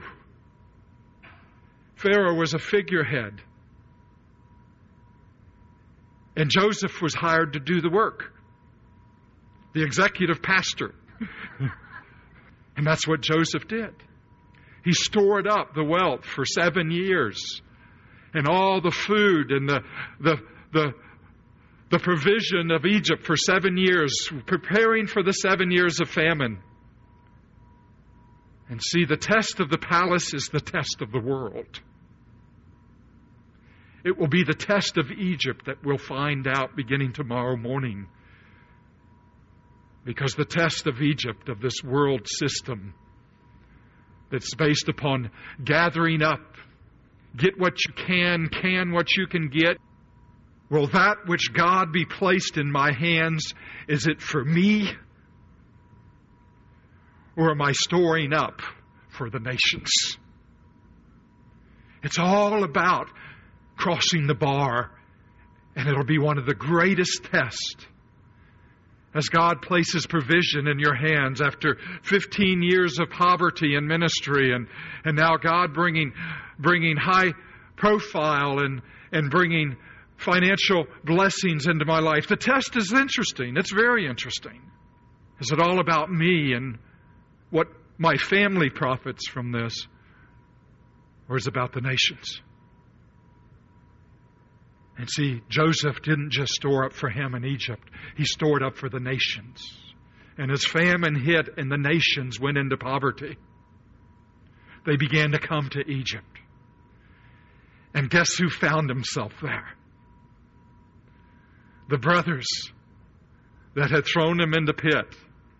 Pharaoh was a figurehead. And Joseph was hired to do the work. The executive pastor. And that's what Joseph did. He stored up the wealth for seven years. And all the food and the, the, the, the provision of Egypt for seven years, preparing for the seven years of famine. And see, the test of the palace is the test of the world. It will be the test of Egypt that we'll find out beginning tomorrow morning. Because the test of Egypt, of this world system that's based upon gathering up, get what you can, can what you can get. Will that which God be placed in my hands, is it for me? Or am I storing up for the nations? It's all about crossing the bar, and it'll be one of the greatest tests as God places provision in your hands after fifteen years of poverty and ministry, and, and now God bringing bringing high profile and, and bringing financial blessings into my life. The test is interesting. It's very interesting. Is it all about me and what my family profits from this? Or is it about the nations? And see, Joseph didn't just store up for him in Egypt. He stored up for the nations. And as famine hit and the nations went into poverty, they began to come to Egypt. And guess who found himself there? The brothers that had thrown him in the pit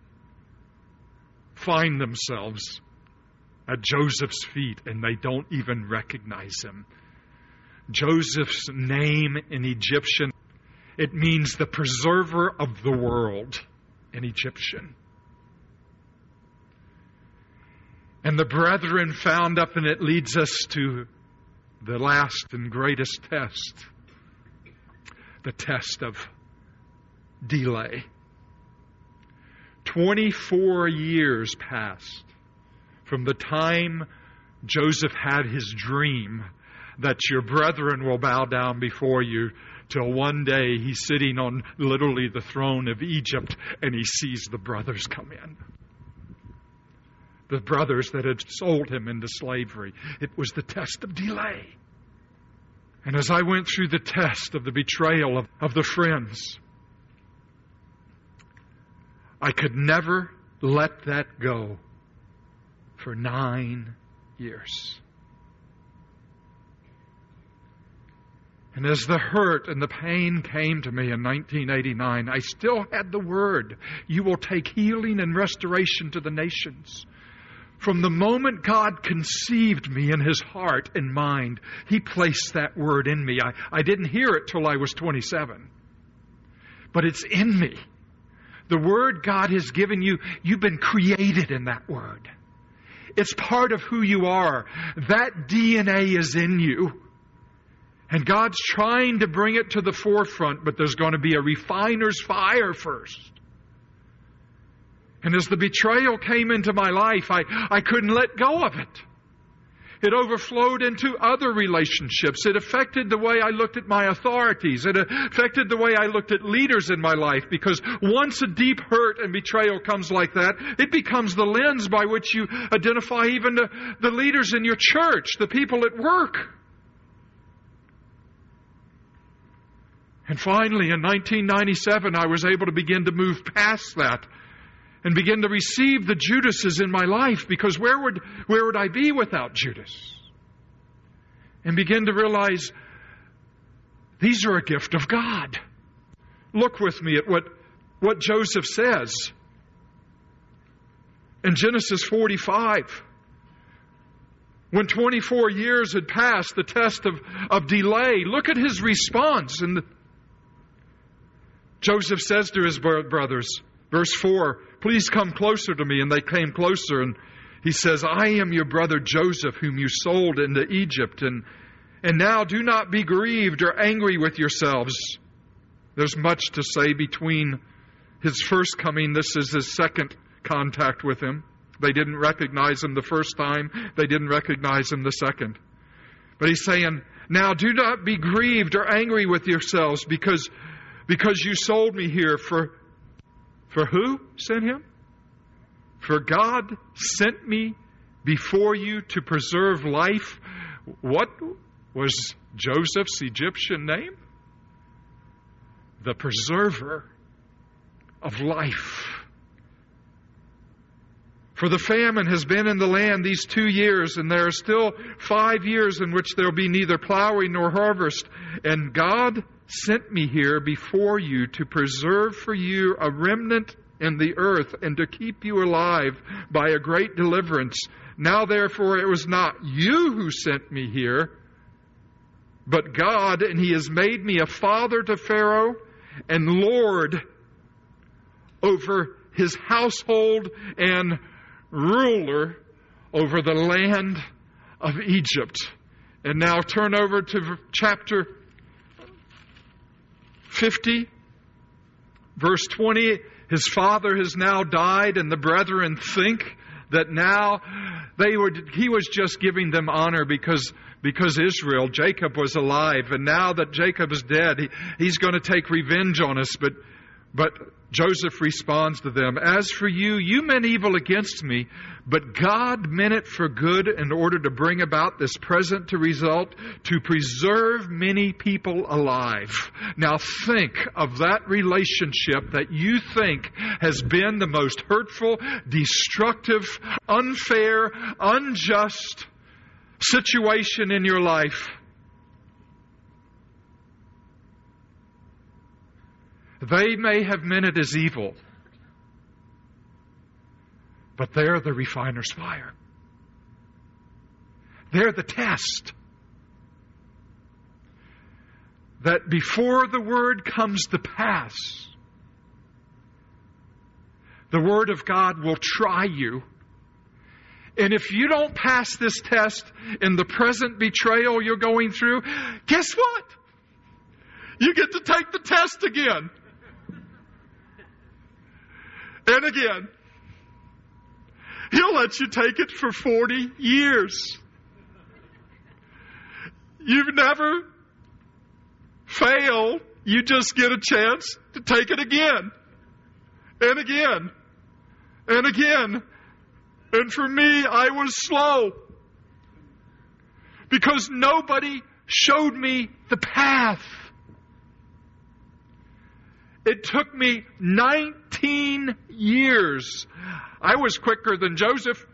find themselves at Joseph's feet, and they don't even recognize him. Joseph's name in Egyptian, it means the preserver of the world in Egyptian. And the brethren found up, and it leads us to the last and greatest test, the test of delay. Twenty-four years passed from the time Joseph had his dream that your brethren will bow down before you, till one day he's sitting on literally the throne of Egypt and he sees the brothers come in. The brothers that had sold him into slavery. It was the test of delay. And as I went through the test of the betrayal of, of the friends, I could never let that go for nine years. And as the hurt and the pain came to me in nineteen eighty-nine, I still had the word, you will take healing and restoration to the nations. From the moment God conceived me in His heart and mind, He placed that word in me. I, I didn't hear it till I was twenty-seven. But it's in me. The word God has given you, you've been created in that word. It's part of who you are. That D N A is in you. And God's trying to bring it to the forefront, but there's going to be a refiner's fire first. And as the betrayal came into my life, I, I couldn't let go of it. It overflowed into other relationships. It affected the way I looked at my authorities. It affected the way I looked at leaders in my life. Because once a deep hurt and betrayal comes like that, it becomes the lens by which you identify even the, the leaders in your church, the people at work. And finally, in nineteen ninety-seven, I was able to begin to move past that and begin to receive the Judases in my life, because where would, where would I be without Judas? And begin to realize these are a gift of God. Look with me at what, what Joseph says in Genesis forty-five. When twenty-four years had passed, the test of, of delay, look at his response. And the, Joseph says to his brothers, verse four, please come closer to me. And they came closer, and he says, I am your brother Joseph, whom you sold into Egypt. And, and now do not be grieved or angry with yourselves. There's much to say between his first coming. This is his second contact with him. They didn't recognize him the first time. They didn't recognize him the second. But he's saying, now do not be grieved or angry with yourselves because, because you sold me here. For, for who sent him? For God sent me before you to preserve life. What was Joseph's Egyptian name? The preserver of life. For the famine has been in the land these two years, and there are still five years in which there will be neither plowing nor harvest. And God sent me here before you to preserve for you a remnant in the earth and to keep you alive by a great deliverance. Now therefore it was not you who sent me here, but God, and He has made me a father to Pharaoh and Lord over his household and ruler over the land of Egypt. And now turn over to chapter fifty, verse twenty. His father has now died, and the brethren think that now they would, he was just giving them honor because because Israel, Jacob, was alive. And now that Jacob is dead, he, he's going to take revenge on us. But But Joseph responds to them, as for you, you meant evil against me, but God meant it for good in order to bring about this present to result, to preserve many people alive. Now think of that relationship that you think has been the most hurtful, destructive, unfair, unjust situation in your life. They may have meant it as evil, but they're the refiner's fire. They're the test. That before the word comes to pass, the word of God will try you. And if you don't pass this test in the present betrayal you're going through, guess what? You get to take the test again. And again. He'll let you take it for forty years. You've never failed. You just get a chance to take it again. And again. And again. And for me, I was slow. Because nobody showed me the path. It took me nineteen years. I was quicker than Joseph.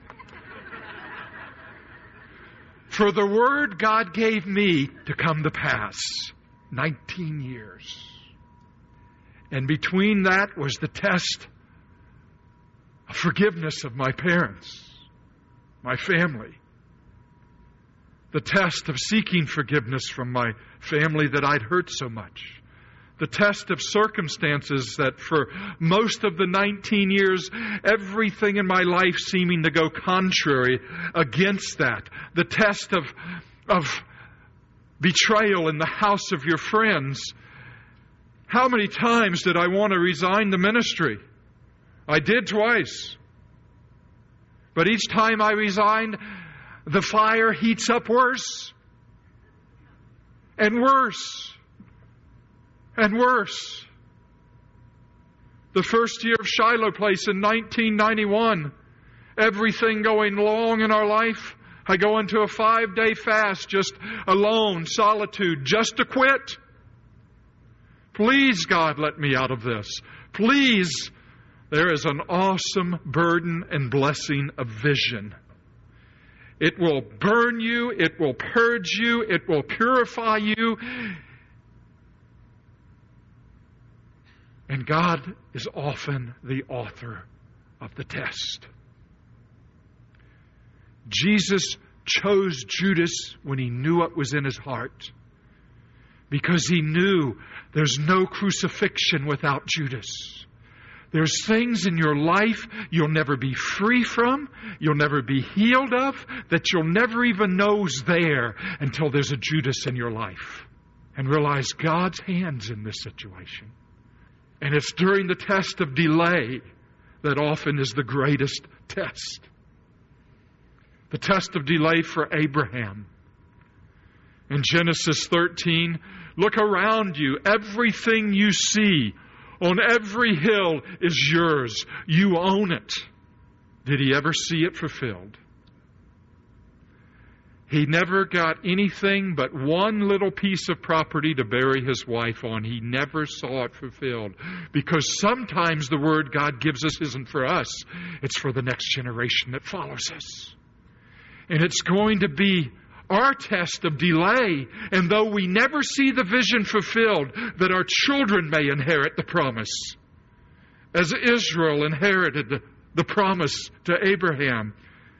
For the word God gave me to come to pass. nineteen years. And between that was the test of forgiveness of my parents, my family. The test of seeking forgiveness from my family that I'd hurt so much. The test of circumstances that for most of the nineteen years, everything in my life seeming to go contrary against that. The test of, of betrayal in the house of your friends. How many times did I want to resign the ministry? I did twice. But each time I resigned, the fire heats up worse and worse. And worse. The first year of Shiloh Place in nineteen ninety-one, everything going long in our life, I go into a five-day fast, just alone, solitude, just to quit. Please, God, let me out of this. Please. There is an awesome burden and blessing of vision. It will burn you. It will purge you. It will purify you. And God is often the author of the test. Jesus chose Judas when he knew what was in his heart. Because he knew there's no crucifixion without Judas. There's things in your life you'll never be free from, you'll never be healed of, that you'll never even know is there until there's a Judas in your life. And realize God's hand's in this situation. And it's during the test of delay that often is the greatest test. The test of delay for Abraham. In Genesis thirteen, look around you. Everything you see on every hill is yours. You own it. Did he ever see it fulfilled? He never got anything but one little piece of property to bury his wife on. He never saw it fulfilled. Because sometimes the word God gives us isn't for us. It's for the next generation that follows us. And it's going to be our test of delay. And though we never see the vision fulfilled, that our children may inherit the promise. As Israel inherited the, the promise to Abraham.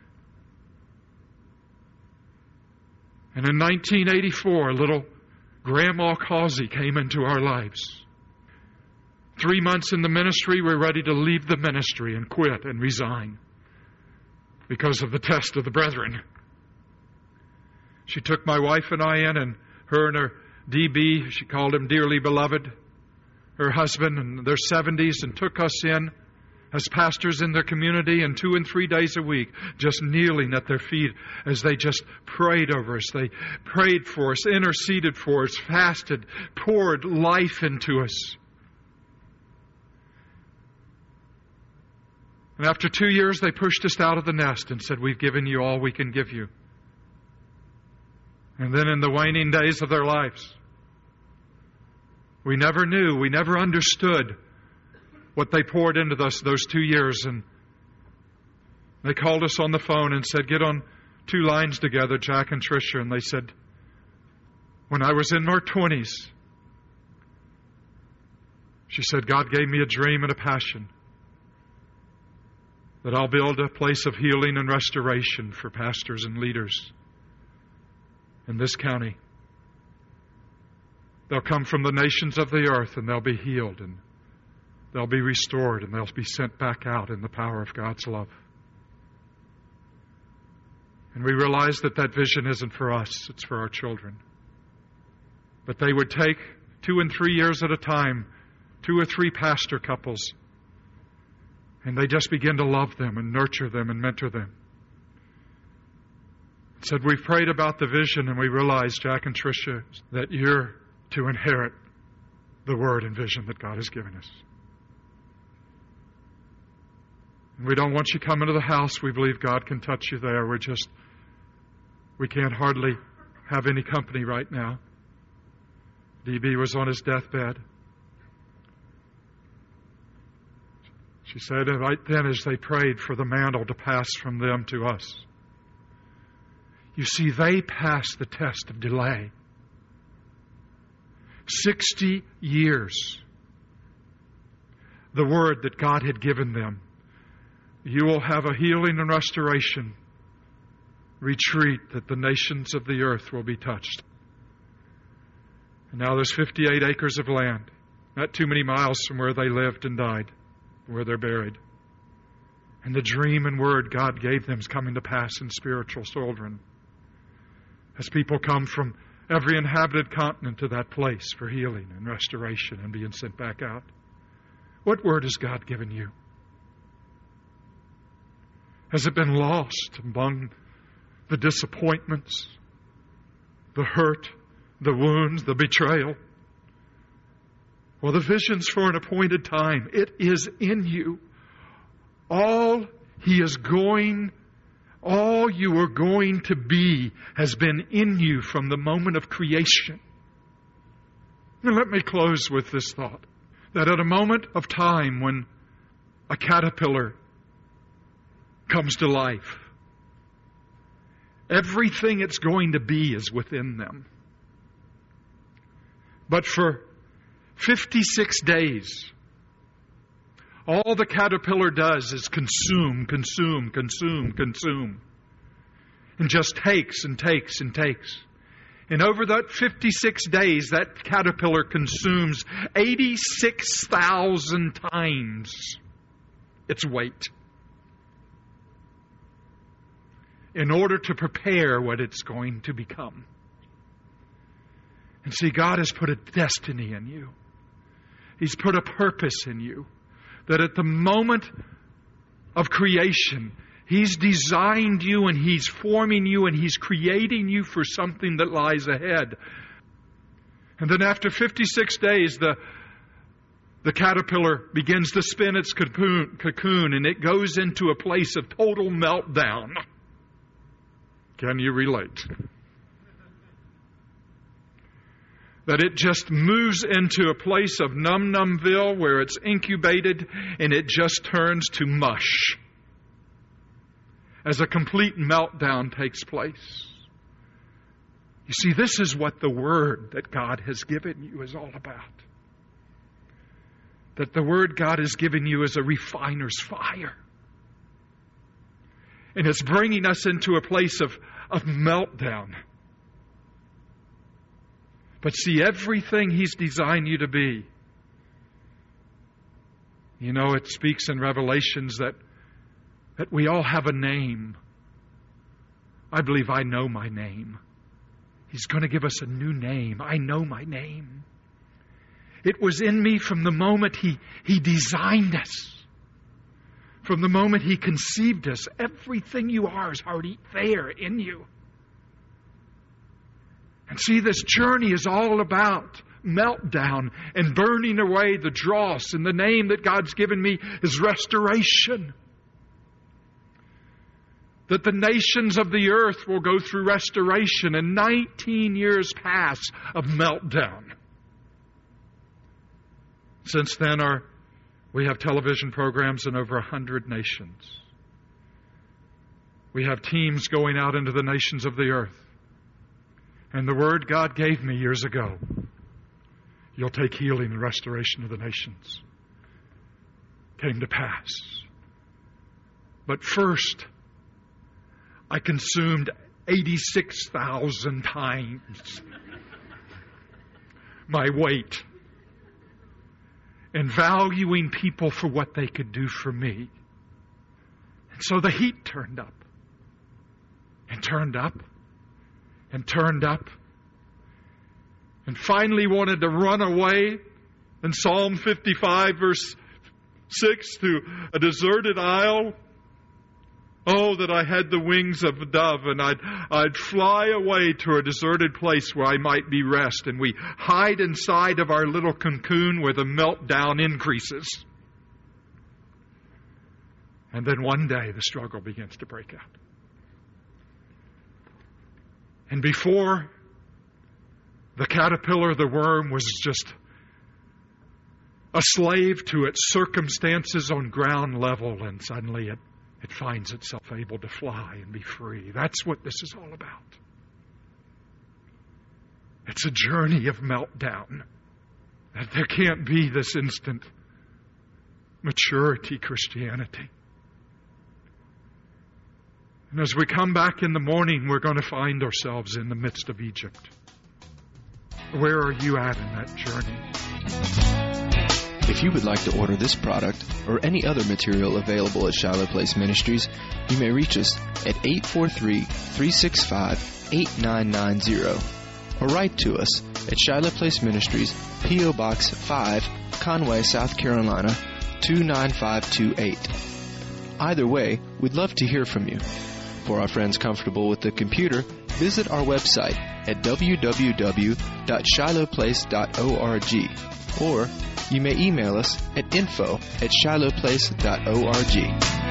And in nineteen eighty-four, little Grandma Causey came into our lives. Three months in the ministry, we're ready to leave the ministry and quit and resign because of the test of the brethren. She took my wife and I in, and her and her D B, she called him dearly beloved, her husband in their seventies, and took us in as pastors in their community, and two and three days a week, just kneeling at their feet as they just prayed over us. They prayed for us, interceded for us, fasted, poured life into us. And after two years, they pushed us out of the nest and said, we've given you all we can give you. And then in the waning days of their lives, we never knew, we never understood what they poured into us those two years. And they called us on the phone and said, get on two lines together, Jack and Tricia. And they said, when I was in my twenties, she said, God gave me a dream and a passion that I'll build a place of healing and restoration for pastors and leaders in this county. They'll come from the nations of the earth, and they'll be healed, and they'll be restored, and they'll be sent back out in the power of God's love. And we realize that that vision isn't for us, it's for our children. But they would take two and three years at a time, two or three pastor couples, and they just begin to love them and nurture them and mentor them. Said, we've prayed about the vision, and we realize, Jack and Tricia, that you're to inherit the word and vision that God has given us. And we don't want you coming to the house. We believe God can touch you there. We're just, we can't hardly have any company right now. D B was on his deathbed. She said, right then as they prayed for the mantle to pass from them to us. You see, they passed the test of delay. Sixty years. The word that God had given them. You will have a healing and restoration retreat that the nations of the earth will be touched. And now there's fifty-eight acres of land, not too many miles from where they lived and died, where they're buried. And the dream and word God gave them is coming to pass in spiritual children. As people come from every inhabited continent to that place for healing and restoration and being sent back out. What word has God given you? Has it been lost among the disappointments, the hurt, the wounds, the betrayal? Well, the vision's for an appointed time. It is in you. All He is going All you are going to be has been in you from the moment of creation. And let me close with this thought. That at a moment of time when a caterpillar comes to life, everything it's going to be is within them. But for fifty-six days, all the caterpillar does is consume, consume, consume, consume. and just takes and takes and takes. And over that fifty-six days, that caterpillar consumes eighty-six thousand times its weight in order to prepare what it's going to become. And see, God has put a destiny in you. He's put a purpose in you. That at the moment of creation, He's designed you and He's forming you and He's creating you for something that lies ahead. And then after fifty-six days, the, the caterpillar begins to spin its cocoon, cocoon and it goes into a place of total meltdown. Can you relate? That it just moves into a place of num-numville where it's incubated and it just turns to mush as a complete meltdown takes place. You see, this is what the Word that God has given you is all about. That the Word God has given you is a refiner's fire. And it's bringing us into a place of, of meltdown. But see, everything He's designed you to be. You know, it speaks in Revelations that, that we all have a name. I believe I know my name. He's going to give us a new name. I know my name. It was in me from the moment He, he designed us. From the moment He conceived us. Everything you are is already there in you. And see, this journey is all about meltdown and burning away the dross. And the name that God's given me is restoration. That the nations of the earth will go through restoration, and nineteen years pass of meltdown. Since then, our, we have television programs in over a hundred nations. We have teams going out into the nations of the earth. And the word God gave me years ago, you'll take healing and restoration of the nations, came to pass. But first, I consumed eighty-six thousand times my weight in valuing people for what they could do for me. And so the heat turned up and turned up and turned up and finally wanted to run away in Psalm fifty-five verse six to a deserted isle. Oh, that I had the wings of a dove and I'd, I'd fly away to a deserted place where I might be rest. And we hide inside of our little cocoon where the meltdown increases. And then one day the struggle begins to break out. And before the caterpillar, the worm was just a slave to its circumstances on ground level, and suddenly it, it finds itself able to fly and be free. That's what this is all about. It's a journey of meltdown. That there can't be this instant maturity Christianity. And as we come back in the morning, we're going to find ourselves in the midst of Egypt. Where are you at in that journey? If you would like to order this product or any other material available at Shiloh Place Ministries, you may reach us at eight four three, three six five, eight nine nine zero or write to us at Shiloh Place Ministries, P O Box five, Conway, South Carolina, two nine five two eight. Either way, we'd love to hear from you. For our friends comfortable with the computer, visit our website at w w w dot shiloh place dot org, or you may email us at info at shiloh place dot org.